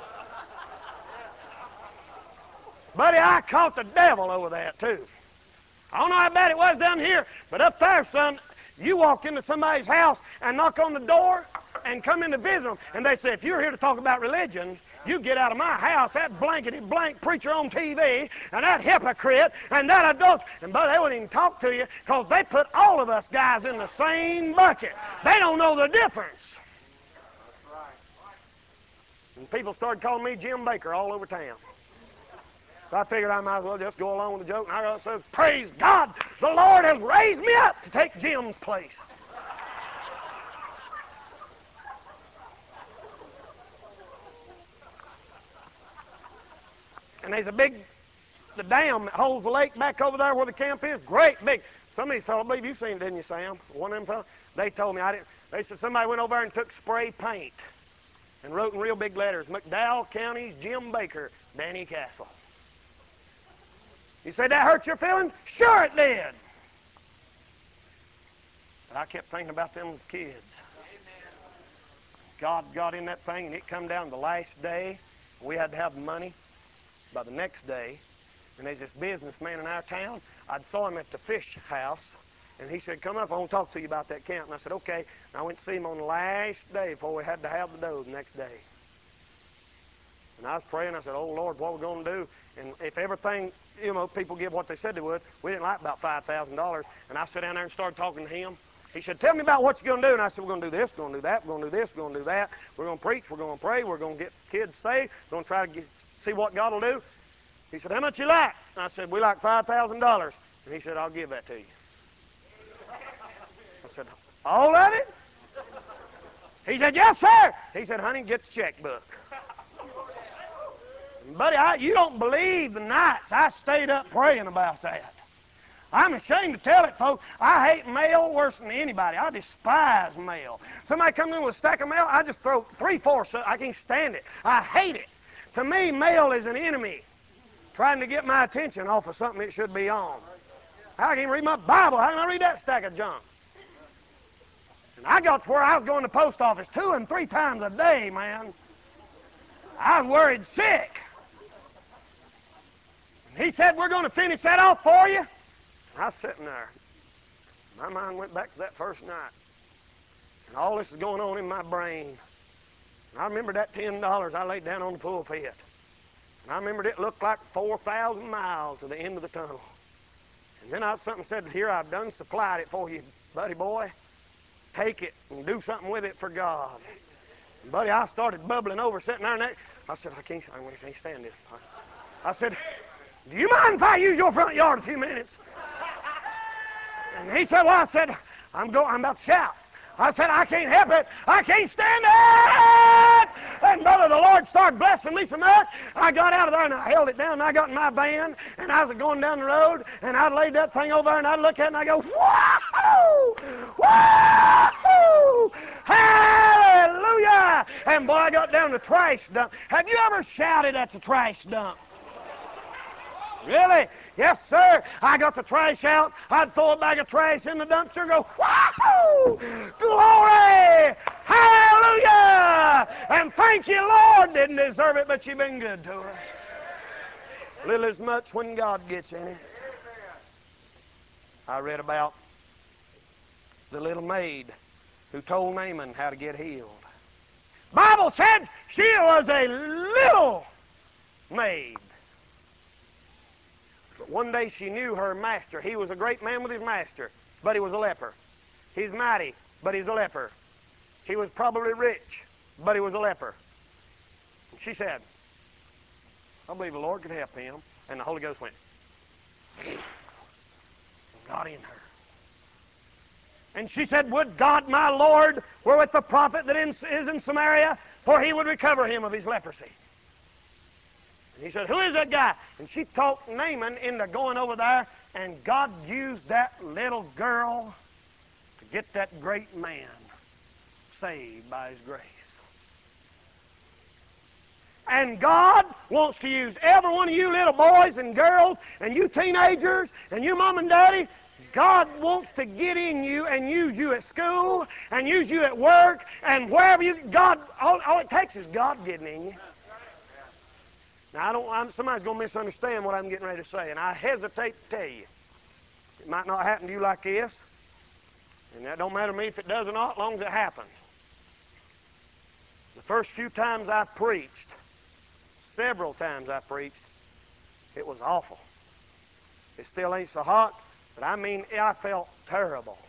Buddy, I caught the devil over that too. I don't know how bad it was down here, but up there, son, you walk into somebody's house and knock on the door and come in to visit them, and they say, if you're here to talk about religion, you get out of my house, that blankety-blank preacher on TV, and that hypocrite, and that adult. And buddy, they wouldn't even talk to you because they put all of us guys in the same bucket. They don't know the difference. And people started calling me Jim Bakker all over town. So I figured I might as well just go along with the joke. And I said, praise God, the Lord has raised me up to take Jim's place. And there's the dam that holds the lake back over there where the camp is, great big. Some of these fellows, I believe you've seen it, didn't you, Sam? One of them fellows, they told me, I didn't. They said somebody went over there and took spray paint and wrote in real big letters, McDowell County's Jim Bakker, Danny Castle. You say that hurt your feelings? Sure it did. But I kept thinking about them kids. God got in that thing, and it come down the last day. We had to have the money by the next day. And there's this businessman in our town. I saw him at the fish house, and he said, come up, I want to talk to you about that camp. And I said, okay. And I went to see him on the last day before we had to have the dough the next day. And I was praying. I said, oh, Lord, what are we going to do? And if everything, people give what they said they would, we didn't like about $5,000. And I sat down there and started talking to him. He said, tell me about what you're going to do. And I said, we're going to do this, we're going to do that, we're going to do this, we're going to do that. We're going to preach, we're going to pray, we're going to get kids saved, we're going to try to see what God will do. He said, how much you like? And I said, we like $5,000. And he said, I'll give that to you. I said, all of it? He said, yes, sir. He said, honey, get the checkbook. Buddy, you don't believe the nights I stayed up praying about that. I'm ashamed to tell it, folks. I hate mail worse than anybody. I despise mail. Somebody comes in with a stack of mail, I just throw 3/4. I can't stand it. I hate it. To me, mail is an enemy trying to get my attention off of something it should be on. I can't read my Bible. How can I read that stack of junk? And I got to where I was going to the post office 2 and 3 times a day, man. I was worried sick. And he said, we're going to finish that off for you. I was sitting there. My mind went back to that first night. And all this is going on in my brain. And I remember that $10 I laid down on the pulpit. And I remembered it looked like 4,000 miles to the end of the tunnel. And then something said, here, I've done supplied it for you, buddy boy. Take it and do something with it for God. And buddy, I started bubbling over, sitting there, and I said, I can't stand this. I said, do you mind if I use your front yard a few minutes? And he said, well, I said, I'm about to shout. I said, I can't help it. I can't stand it. And brother, the Lord started blessing me so much. I got out of there and I held it down and I got in my van and I was going down the road and I laid that thing over there and I'd look at it and I go, whoa! Whoa! Hallelujah! And boy, I got down to the trash dump. Have you ever shouted at the trash dump? Really? Yes, sir. I got the trash out. I'd throw a bag of trash in the dumpster and go, wahoo! Glory! Hallelujah! And thank you, Lord. Didn't deserve it, but you've been good to us. Little as much when God gets in it. I read about the little maid who told Naaman how to get healed. Bible said she was a little maid. But one day she knew her master. He was a great man with his master, but he was a leper. He's mighty, but he's a leper. He was probably rich, but he was a leper. And she said, I believe the Lord could help him. And the Holy Ghost went and got in her. And she said, would God my Lord were with the prophet that is in Samaria, for he would recover him of his leprosy. And he said, who is that guy? And she talked Naaman into going over there, and God used that little girl to get that great man saved by his grace. And God wants to use every one of you little boys and girls and you teenagers and you mom and daddy. God wants to get in you and use you at school and use you at work and wherever you, God, all it takes is God getting in you. Now, somebody's going to misunderstand what I'm getting ready to say, and I hesitate to tell you. It might not happen to you like this, and that don't matter to me if it does or not, as long as it happens. The first few times I preached, several times I preached, it was awful. It still ain't so hot, but I mean, I felt terrible.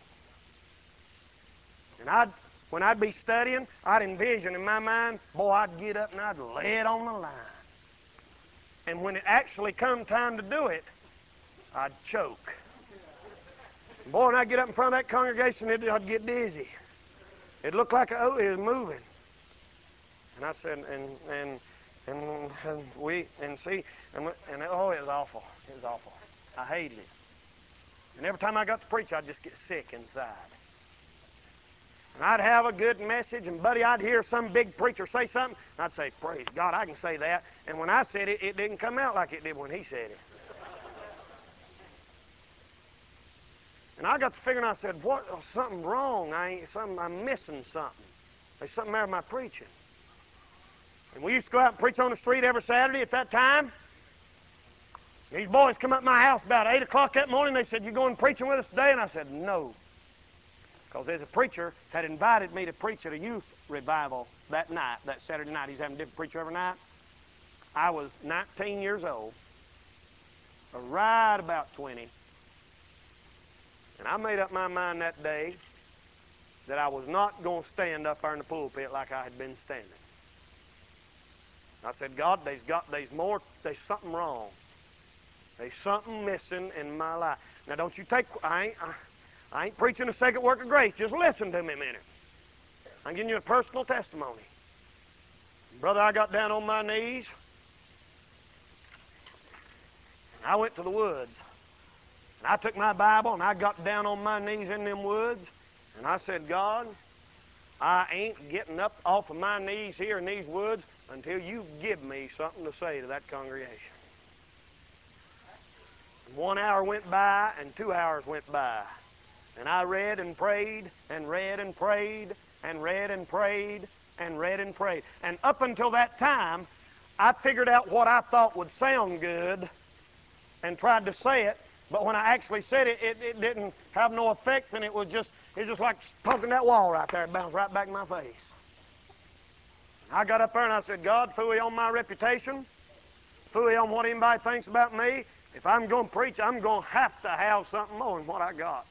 And when I'd be studying, I'd envision in my mind, boy, I'd get up and I'd lay it on the line. And when it actually come time to do it, I'd choke. And boy, when I'd get up in front of that congregation, I'd get dizzy. It looked like it was moving. And I said, and oh, it was awful. It was awful. I hated it. And every time I got to preach, I'd just get sick inside. And I'd have a good message, and buddy, I'd hear some big preacher say something, and I'd say, praise God, I can say that. And when I said it, it didn't come out like it did when he said it. And I got to figuring, I said, what? Oh, something wrong. I'm missing something. There's something there with my preaching. And we used to go out and preach on the street every Saturday at that time. These boys come up to my house about 8 o'clock that morning. They said, you going preaching with us today? And I said, no. Because there's a preacher had invited me to preach at a youth revival that night, that Saturday night. He's having a different preacher every night. I was 19 years old, or right about 20. And I made up my mind that day that I was not going to stand up there in the pulpit like I had been standing. I said, God, there's something wrong. There's something missing in my life. Now, don't you I ain't preaching a second work of grace. Just listen to me a minute. I'm giving you a personal testimony. Brother, I got down on my knees. I went to the woods. And I took my Bible and I got down on my knees in them woods. And I said, God, I ain't getting up off of my knees here in these woods until you give me something to say to that congregation. 1 hour went by and 2 hours went by. And I read and prayed and read and prayed and read and prayed and read and prayed. And up until that time, I figured out what I thought would sound good and tried to say it. But when I actually said it, it didn't have no effect, and it was just like poking that wall right there. It bounced right back in my face. I got up there and I said, God, phooey on my reputation, phooey on what anybody thinks about me. If I'm going to preach, I'm going to have something more than what I got.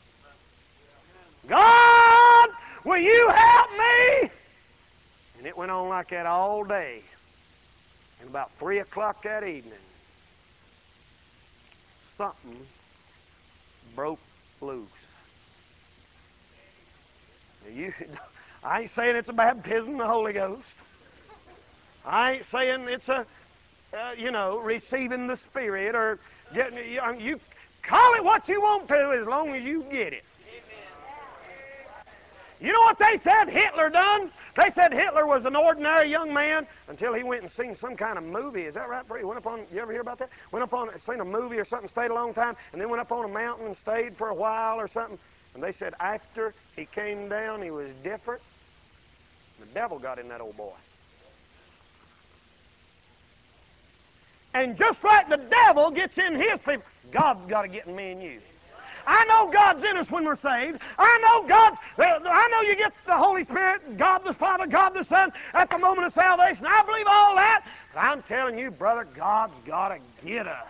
God, will you help me? And it went on like that all day. And about 3 o'clock that evening, something broke loose. I ain't saying it's a baptism of the Holy Ghost. I ain't saying it's receiving the Spirit or getting, you call it what you want to as long as you get it. You know what they said Hitler done They said Hitler was an ordinary young man until he went and seen some kind of movie. Is that right, Bree? Went up on, you ever hear about that? Went up on, seen a movie or something, stayed a long time, and then went up on a mountain and stayed for a while or something. And they said after he came down, he was different. The devil got in that old boy. And just like the devil gets in his people, God's got to get in me and you. I know God's in us when we're saved. I know you get the Holy Spirit, God the Father, God the Son, at the moment of salvation. I believe all that. But I'm telling you, brother, God's got to get us.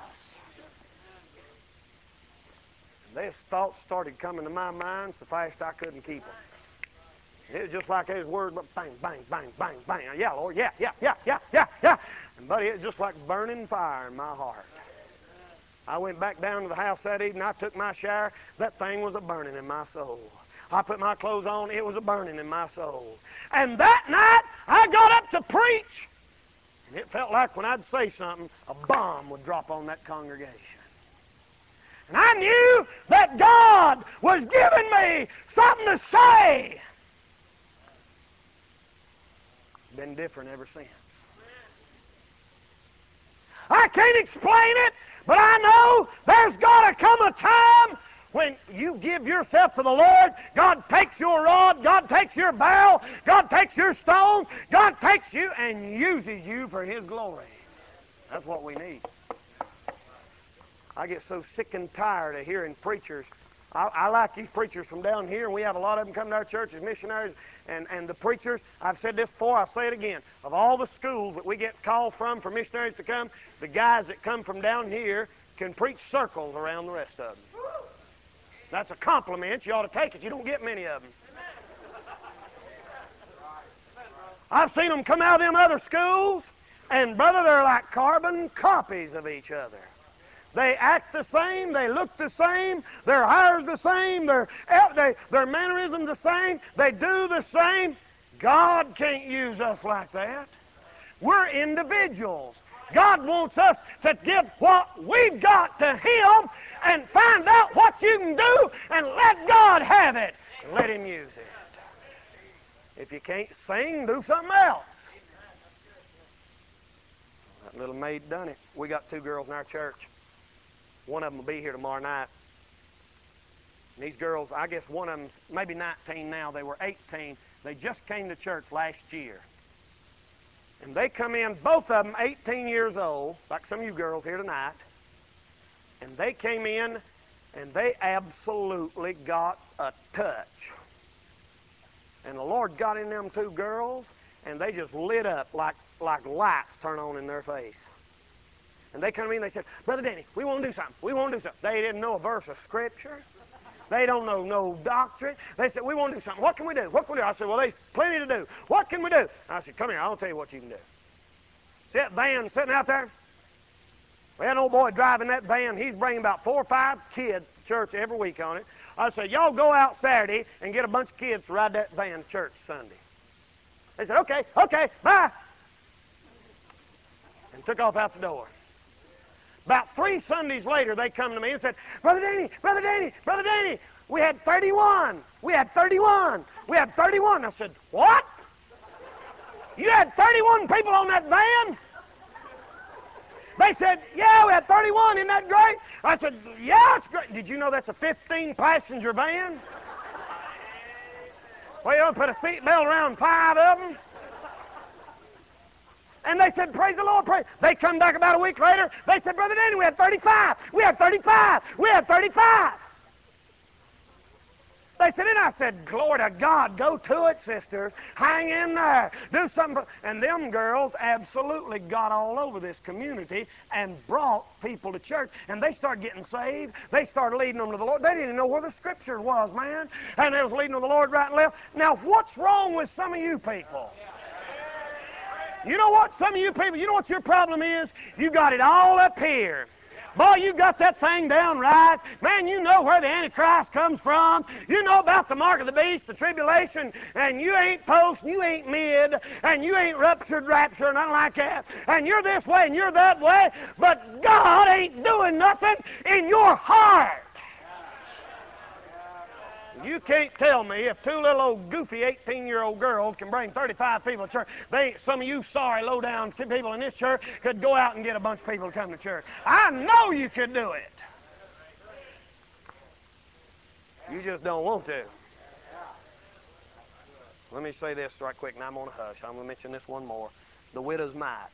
And these thoughts started coming to my mind so fast I couldn't keep them. It was just like those words, bang, bang, bang, bang, bang. Yeah, Lord, yeah. And buddy, it was just like burning fire in my heart. I went back down to the house that evening. I took my shower. That thing was a burning in my soul. I put my clothes on. It was a burning in my soul. And that night, I got up to preach. And it felt like when I'd say something, a bomb would drop on that congregation. And I knew that God was giving me something to say. It's been different ever since. I can't explain it, but I know there's got to come a time when you give yourself to the Lord. God takes your rod, God takes your bow, God takes your stones, God takes you and uses you for His glory. That's what we need. I get so sick and tired of hearing preachers. I like these preachers from down here, and we have a lot of them come to our church as missionaries. And the preachers, I've said this before, I'll say it again. Of all the schools that we get calls from for missionaries to come, the guys that come from down here can preach circles around the rest of them. That's a compliment. You ought to take it. You don't get many of them. I've seen them come out of them other schools, and brother, they're like carbon copies of each other. They act the same, they look the same, their hair's the same, their mannerisms the same, they do the same. God can't use us like that. We're individuals. God wants us to give what we've got to Him and find out what you can do and let God have it and let Him use it. If you can't sing, do something else. That little maid done it. We got 2 girls in our church. One of them will be here tomorrow night. And these girls, I guess one of them's maybe 19 now. They were 18. They just came to church last year. And they come in, both of them 18 years old, like some of you girls here tonight. And they came in, and they absolutely got a touch. And the Lord got in them 2 girls, and they just lit up like lights turn on in their face. And they come in and they said, Brother Danny, we want to do something. We want to do something. They didn't know a verse of Scripture. They don't know no doctrine. They said, we want to do something. What can we do? What can we do? I said, well, there's plenty to do. What can we do? I said, come here. I'll tell you what you can do. See that van sitting out there? We had an old boy driving that van. He's bringing about 4 or 5 kids to church every week on it. I said, y'all go out Saturday and get a bunch of kids to ride that van to church Sunday. They said, okay, bye. And took off out the door. About 3 Sundays later, they come to me and said, Brother Danny, we had 31. We had 31. I said, what? You had 31 people on that van? They said, yeah, we had 31. Isn't that great? I said, yeah, it's great. Did you know that's a 15-passenger van? Well, you don't put a seatbelt around 5 of them. And they said, praise the Lord, praise. They come back about a week later. They said, Brother Danny, we had 35. We had 35. We had 35. They said, and I said, glory to God, go to it, sister. Hang in there. Do something. And them girls absolutely got all over this community and brought people to church. And they started getting saved. They started leading them to the Lord. They didn't even know where the Scripture was, man. And they was leading them to the Lord right and left. Now, what's wrong with some of you people? You know what, some of you people, you know what your problem is? You got it all up here. Boy, you got that thing down right. Man, you know where the Antichrist comes from. You know about the mark of the beast, the tribulation, and you ain't post, and you ain't mid, and you ain't rapture, nothing like that. And you're this way, and you're that way, but God ain't doing nothing in your heart. You can't tell me if two little old goofy 18-year-old girls can bring 35 people to church. Some of you sorry low-down people in this church could go out and get a bunch of people to come to church. I know you could do it. You just don't want to. Let me say this right quick, and I'm going to hush. I'm going to mention this one more. The widow's mite.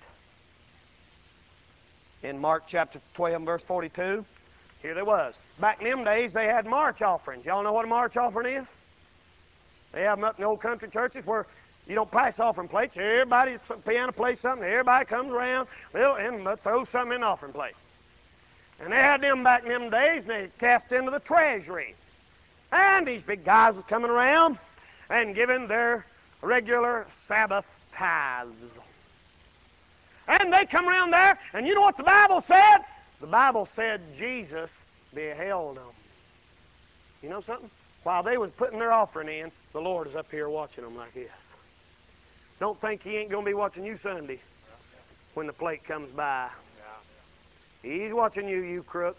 In Mark chapter 12, verse 42, here they was. Back in them days, they had march offerings. Y'all know what a march offering is? They have them up in the old country churches where you don't pass offering plates. Everybody, piano plays something. Everybody comes around and throws something in the offering plate. And they had them back in them days, and they cast into the treasury. And these big guys was coming around and giving their regular Sabbath tithes. And they come around there, and you know what the Bible said? The Bible said Jesus beheld them. You know something? While they was putting their offering in, the Lord is up here watching them like this. Don't think He ain't going to be watching you Sunday when the plate comes by. He's watching you, you crook.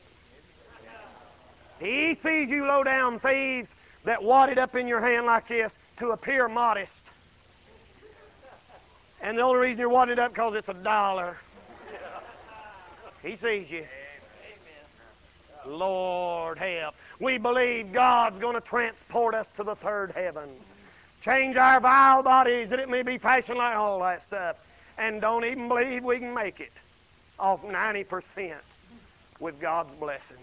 He sees you low-down thieves that wad it up in your hand like this to appear modest. And the only reason you're wadding it up because it's $1. He sees you. Lord help. We believe God's going to transport us to the third heaven. Change our vile bodies that it may be fashioned like all that stuff. And don't even believe we can make it off 90% with God's blessings.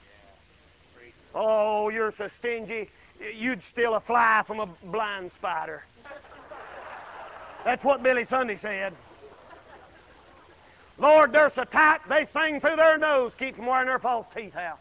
Oh, you're so stingy, you'd steal a fly from a blind spider. That's what Billy Sunday said. Lord, they're so tight, they sing through their nose, keep from wearing their false teeth out.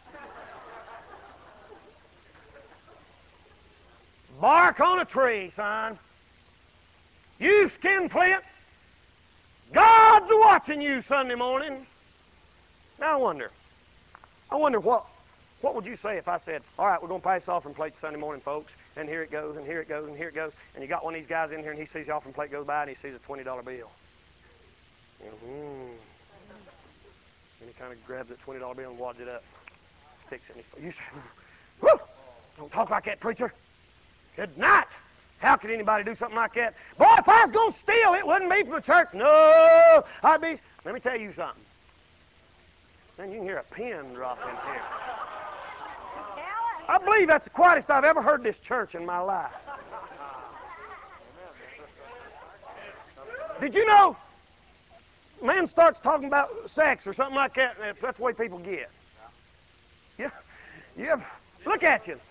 Bark on a tree, son. You skinflint, God's watching you Sunday morning. Now I wonder what would you say if I said, all right, we're going to pass the offering plate Sunday morning, folks, and here it goes, and here it goes, and here it goes, and you got one of these guys in here, and he sees the offering plate goes by, and he sees a $20 bill. And he kind of grabs that $20 bill and wads it up, sticks it in his face. You say, whoo, don't talk like that, preacher. Good night. How could anybody do something like that? Boy, if I was going to steal, it wouldn't be from the church. No, I'd be. Let me tell you something. Then you can hear a pin drop in here. I believe that's the quietest I've ever heard this church in my life. Did you know, man starts talking about sex or something like that, and that's the way people get. Yeah. Look at you.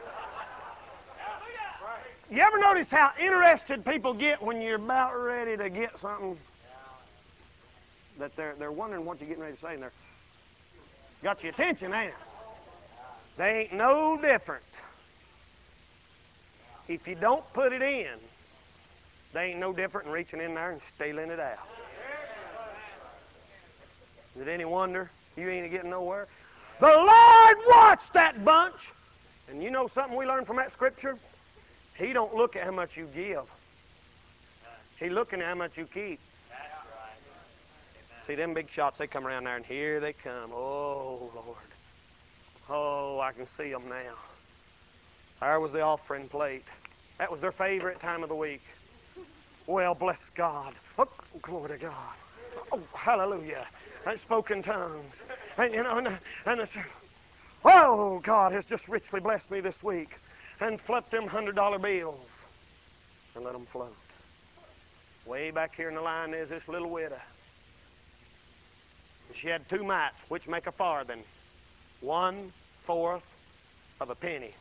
You ever notice how interested people get when you're about ready to get something that they're wondering what you're getting ready to say, and they're got your attention, ain't it? They ain't no different. If you don't put it in, they ain't no different than reaching in there and stealing it out. Is it any wonder you ain't getting nowhere? The Lord watched that bunch. And you know something we learned from that scripture? He don't look at how much you give. He's looking at how much you keep. See, them big shots, they come around there, and here they come. Oh, Lord. Oh, I can see them now. There was the offering plate. That was their favorite time of the week. Well, bless God. Oh, glory to God. Oh, hallelujah. And spoke in tongues. And, you know, and it's, oh, God has just richly blessed me this week. And flipped them $100 bills and let them float. Way back here in the line, there's this little widow. She had 2 mites, which make a farthing. 1/4 of a penny.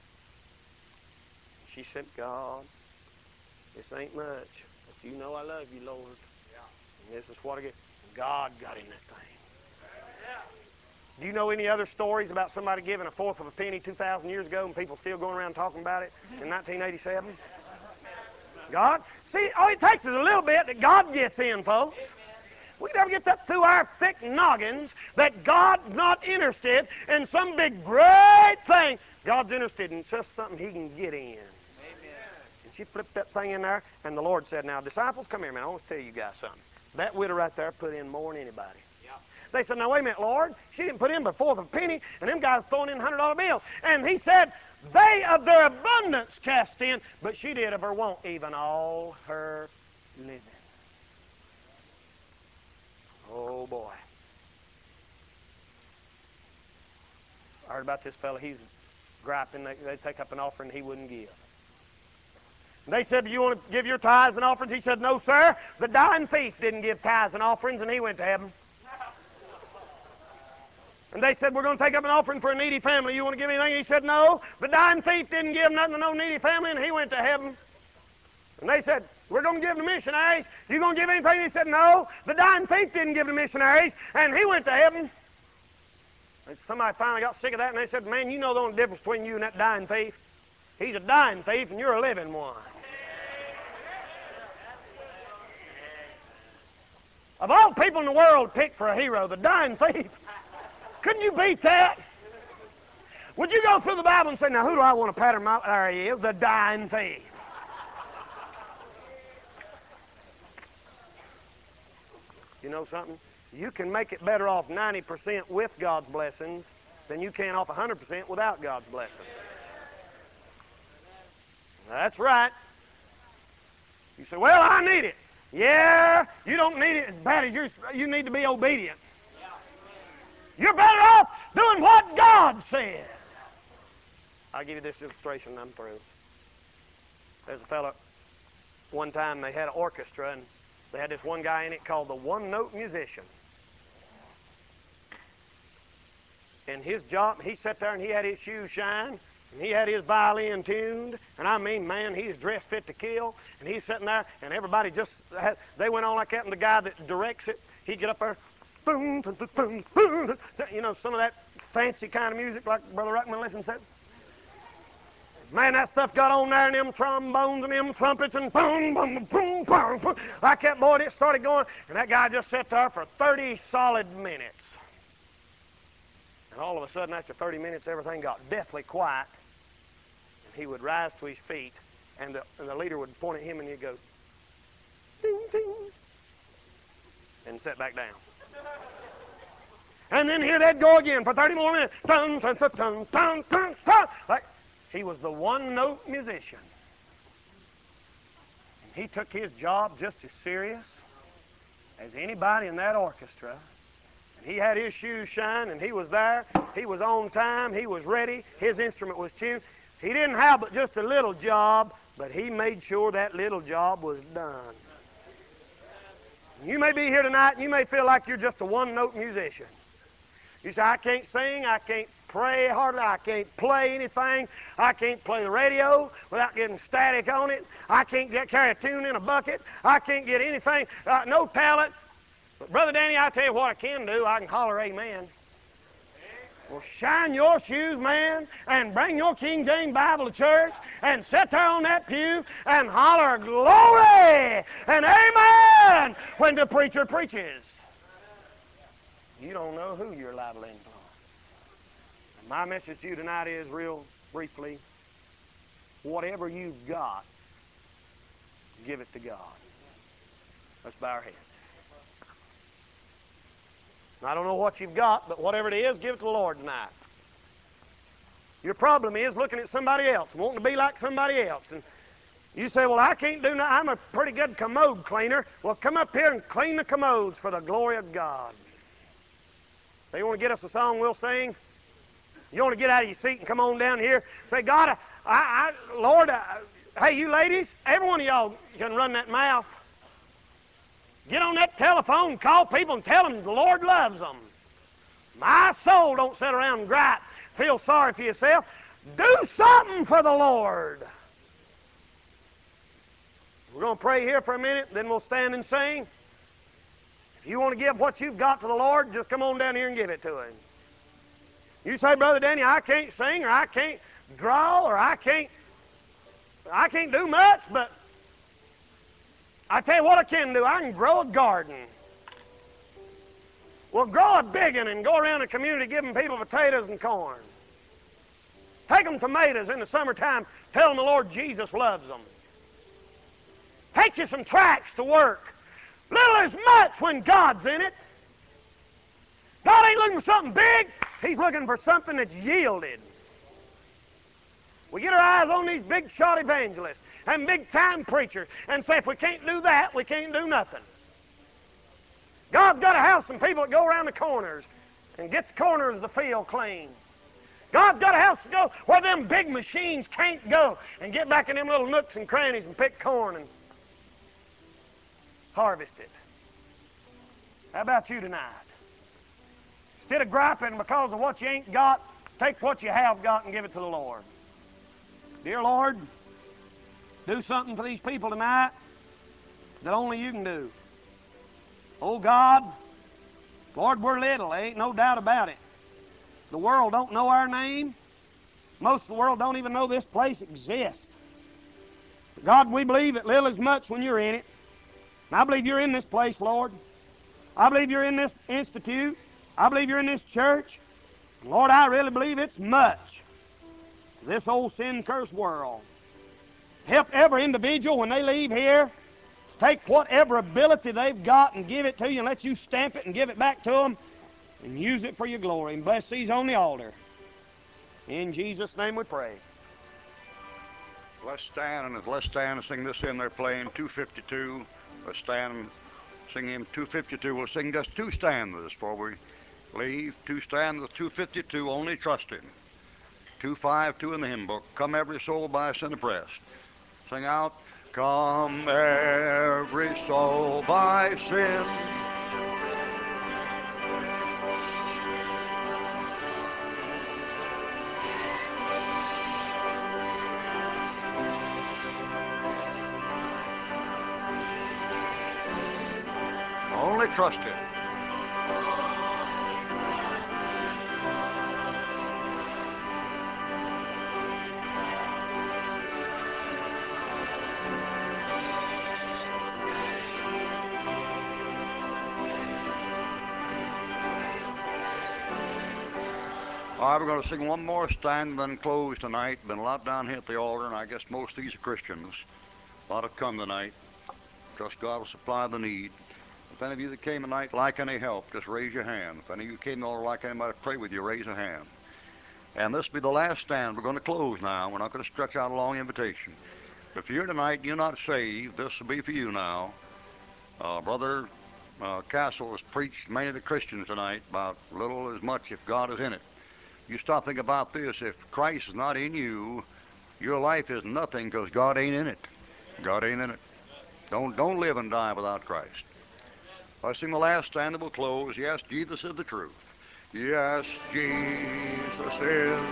She said, God, this ain't much, but you know I love you, Lord. And this is what I get. God got in that thing. Do you know any other stories about somebody giving 1/4 of a penny 2,000 years ago and people still going around talking about it in 1987? God? See, all it takes is a little bit that God gets in, folks. We never get that through our thick noggins that God's not interested in some big great thing. God's interested in just something He can get in. Amen. And she flipped that thing in there, and the Lord said, now, disciples, come here, man. I want to tell you guys something. That widow right there put in more than anybody. They said, now wait a minute, Lord. She didn't put in but fourth of a penny, and them guys throwing in $100 bills. And he said, they of their abundance cast in, but she did of her want, even all her living. Oh, boy. I heard about this fellow. He's griping. They take up an offering he wouldn't give. They said, do you want to give your tithes and offerings? He said, no, sir. The dying thief didn't give tithes and offerings, and he went to heaven. And they said, we're going to take up an offering for a needy family. You want to give anything? He said, no. The dying thief didn't give nothing to no needy family, and he went to heaven. And they said, we're going to give to missionaries. You going to give anything? He said, no. The dying thief didn't give to missionaries, and he went to heaven. And somebody finally got sick of that, and they said, man, you know the only difference between you and that dying thief? He's a dying thief, and you're a living one. Of all people in the world picked for a hero, the dying thief. Couldn't you beat that? Would you go through the Bible and say, now who do I want to pattern my... There he is, the dying thief. You know something? You can make it better off 90% with God's blessings than you can off 100% without God's blessings. That's right. You say, well, I need it. Yeah, you don't need it as bad as you need to be obedient. You're better off doing what God said. I'll give you this illustration and I'm through. There's a fellow, one time they had an orchestra and they had this one guy in it called the one-note musician. And his job, he sat there and he had his shoes shined, and he had his violin tuned, and I mean, man, he's dressed fit to kill, and he's sitting there, and everybody just, they went on like that, and the guy that directs it, he'd get up there, boom, boom, boom, boom, you know, some of that fancy kind of music like Brother Ruckman listens to. Man, that stuff got on there, and them trombones and them trumpets, and boom, boom, boom, boom, boom. Like that, boy, it started going, and that guy just sat there for 30 solid minutes. And all of a sudden, after 30 minutes, everything got deathly quiet. And he would rise to his feet, and the leader would point at him, and he'd go, ding, ding, and sit back down. And then here they'd go again for 30 more minutes. Dun, dun, dun, dun, dun, dun, dun. Like he was the one-note musician. And he took his job just as serious as anybody in that orchestra. He had his shoes shined, and he was there. He was on time. He was ready. His instrument was tuned. He didn't have but just a little job, but he made sure that little job was done. You may be here tonight, and you may feel like you're just a one-note musician. You say, I can't sing, I can't pray hardly, I can't play anything, I can't play the radio without getting static on it, I can't carry a tune in a bucket, I can't get anything, no talent. But Brother Danny, I tell you what I can do. I can holler amen. Well, shine your shoes, man, and bring your King James Bible to church and sit there on that pew and holler glory and amen when the preacher preaches. You don't know who you're liable to influence. And my message to you tonight is, real briefly, whatever you've got, give it to God. Let's bow our heads. I don't know what you've got, but whatever it is, give it to the Lord tonight. Your problem is looking at somebody else, wanting to be like somebody else. And you say, well, I can't do nothing. I'm a pretty good commode cleaner. Well, come up here and clean the commodes for the glory of God. So you want to get us a song we'll sing? You want to get out of your seat and come on down here? Say, God, Lord, hey, you ladies, every one of y'all can run that mouth. Get on that telephone, call people and tell them the Lord loves them. My soul, don't sit around and gripe. Feel sorry for yourself. Do something for the Lord. We're going to pray here for a minute, then we'll stand and sing. If you want to give what you've got to the Lord, just come on down here and give it to Him. You say, Brother Danny, I can't sing, or I can't draw, or I can't do much, but I tell you what I can do. I can grow a garden. Well, grow a big one and go around the community giving people potatoes and corn. Take them tomatoes in the summertime. Tell them the Lord Jesus loves them. Take you some tracts to work. Little as much when God's in it. God ain't looking for something big. He's looking for something that's yielded. We get our eyes on these big shot evangelists and big time preachers and say if we can't do that, we can't do nothing. God's got to have some people that go around the corners and get the corners of the field clean. God's got to have us to go where them big machines can't go and get back in them little nooks and crannies and pick corn and harvest it. How about you tonight? Instead of griping because of what you ain't got, take what you have got and give it to the Lord. Dear Lord, do something for these people tonight that only you can do. Oh God, Lord, we're little, there ain't no doubt about it. The world don't know our name. Most of the world don't even know this place exists. But God, we believe that little is much when you're in it. And I believe you're in this place, Lord. I believe you're in this institute. I believe you're in this church. And Lord, I really believe it's much. This old sin-cursed world. Help every individual when they leave here to take whatever ability they've got and give it to you and let you stamp it and give it back to them and use it for your glory. And bless these on the altar. In Jesus' name we pray. Let's stand and sing this in. They're playing 252. Let's stand and sing him 252. We'll sing just two stanzas before we leave. Two stanzas, 252, Only Trust Him. 252 in the hymn book. Come every soul by sin oppressed. Sing out, come every soul by sin. Only trust Him. All right, we're going to sing one more stand and then close tonight. Been a lot down here at the altar, and I guess most of these are Christians. A lot have come tonight. Trust God will supply the need. If any of you that came tonight like any help, just raise your hand. If any of you came or like anybody to pray with you, raise a hand. And this will be the last stand. We're going to close now. We're not going to stretch out a long invitation. If you're here tonight and you're not saved, this will be for you now. Brother Castle has preached many of the Christians tonight about little as much if God is in it. You stop thinking about this. If Christ is not in you, your life is nothing because God ain't in it. God ain't in it. Don't live and die without Christ. I sing the last stand that will close. Yes, Jesus is the truth. Yes, Jesus is.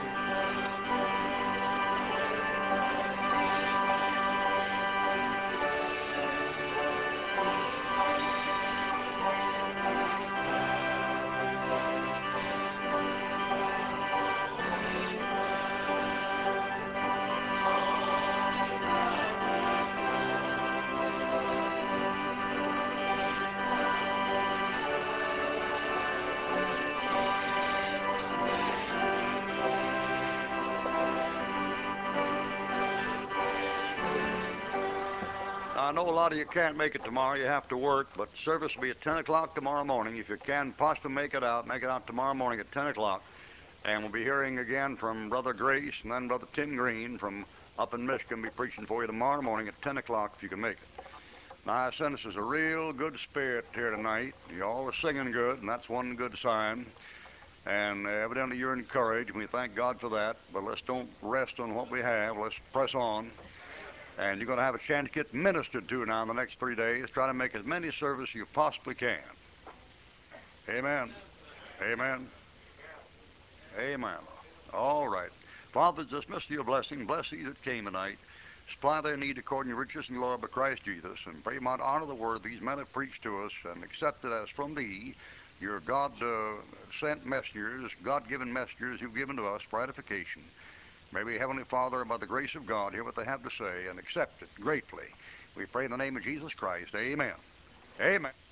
I know a lot of you can't make it tomorrow. You have to work, but service will be at 10 o'clock tomorrow morning. If you can possibly make it out tomorrow morning at 10 o'clock. And we'll be hearing again from Brother Grace and then Brother Tim Green from up in Michigan will be preaching for you tomorrow morning at 10 o'clock if you can make it. Now, I sense there's a real good spirit here tonight. You all are singing good, and that's one good sign. And evidently you're encouraged, and we thank God for that. But let's don't rest on what we have. Let's press on. And you're going to have a chance to get ministered to now in the next 3 days. Try to make as many services as you possibly can. Amen. Amen. Amen. All right. Father, dismiss your blessing. Bless these that came tonight. Supply their need according to riches and glory by Christ Jesus. And pray you might honor the word these men have preached to us and accept it as from thee, your God-sent messengers, God-given messengers you've given to us for edification. May we, Heavenly Father, by the grace of God, hear what they have to say and accept it gratefully. We pray in the name of Jesus Christ. Amen. Amen.